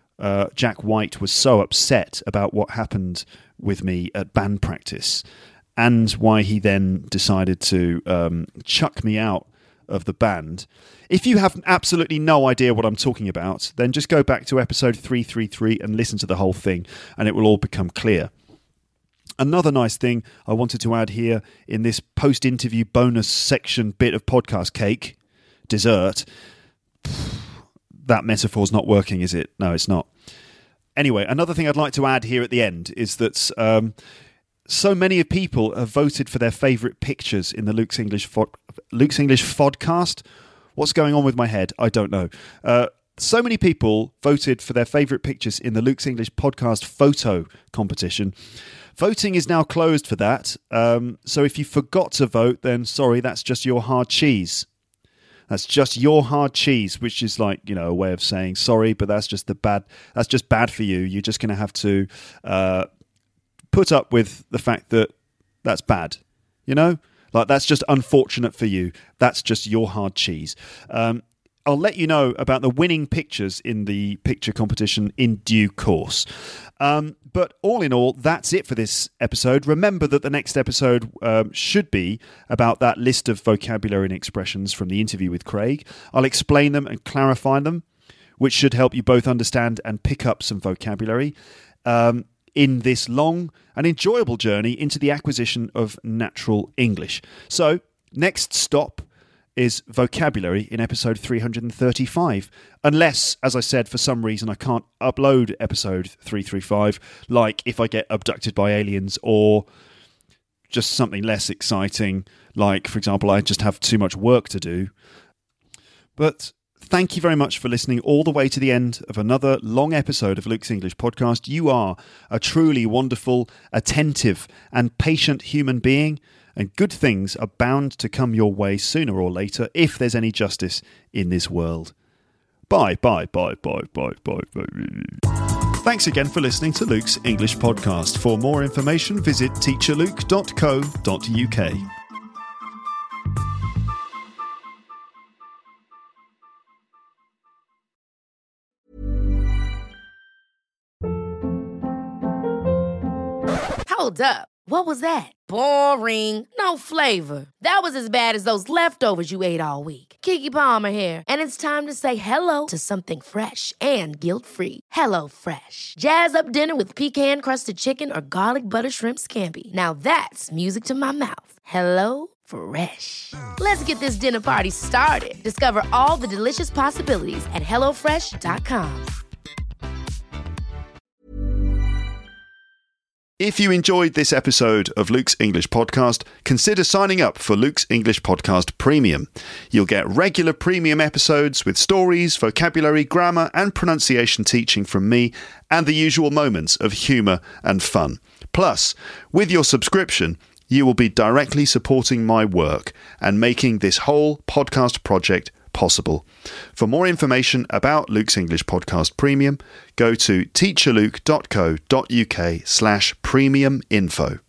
Speaker 4: White was so upset about what happened with me at band practice, and why he then decided to chuck me out of the band. If you have absolutely no idea what I'm talking about, then just go back to episode 333 and listen to the whole thing, and it will all become clear. Another nice thing I wanted to add here in this post-interview bonus section bit of podcast cake, dessert. That metaphor's not working, is it? No, it's not. Anyway, another thing I'd like to add here at the end is that so many of people have voted for their favourite pictures in the Luke's English Fodcast. What's going on with my head? I don't know. So many people voted for their favourite pictures in the Luke's English Podcast photo competition. Voting is now closed for that. So if you forgot to vote, then sorry, that's just your hard cheese. That's just your hard cheese, which is like, a way of saying sorry, but that's just bad for you. You're just going to have to put up with the fact that that's bad. Like, that's just unfortunate for you. That's just your hard cheese. I'll let you know about the winning pictures in the picture competition in due course. But all in all, that's it for this episode. Remember that the next episode should be about that list of vocabulary and expressions from the interview with Craig. I'll explain them and clarify them, which should help you both understand and pick up some vocabulary in this long and enjoyable journey into the acquisition of natural English. So, next stop is vocabulary in episode 335. Unless, as I said, for some reason I can't upload episode 335, like if I get abducted by aliens or just something less exciting, like, for example, I just have too much work to do. But thank you very much for listening all the way to the end of another long episode of Luke's English Podcast. You are a truly wonderful, attentive and patient human being, and good things are bound to come your way sooner or later if there's any justice in this world. Bye, bye, bye, bye, bye, bye, bye. Thanks again for listening to Luke's English Podcast. For more information, visit teacherluke.co.uk.
Speaker 6: Hold up. What was that? Boring. No flavor. That was as bad as those leftovers you ate all week. Keke Palmer here, and it's time to say hello to something fresh and guilt-free. Hello Fresh. Jazz up dinner with pecan-crusted chicken or garlic butter shrimp scampi. Now that's music to my mouth. Hello Fresh. Let's get this dinner party started. Discover all the delicious possibilities at HelloFresh.com.
Speaker 4: If you enjoyed this episode of Luke's English Podcast, consider signing up for Luke's English Podcast Premium. You'll get regular premium episodes with stories, vocabulary, grammar and pronunciation teaching from me, and the usual moments of humour and fun. Plus, with your subscription, you will be directly supporting my work and making this whole podcast project possible. For more information about Luke's English Podcast Premium, go to teacherluke.co.uk/premium info.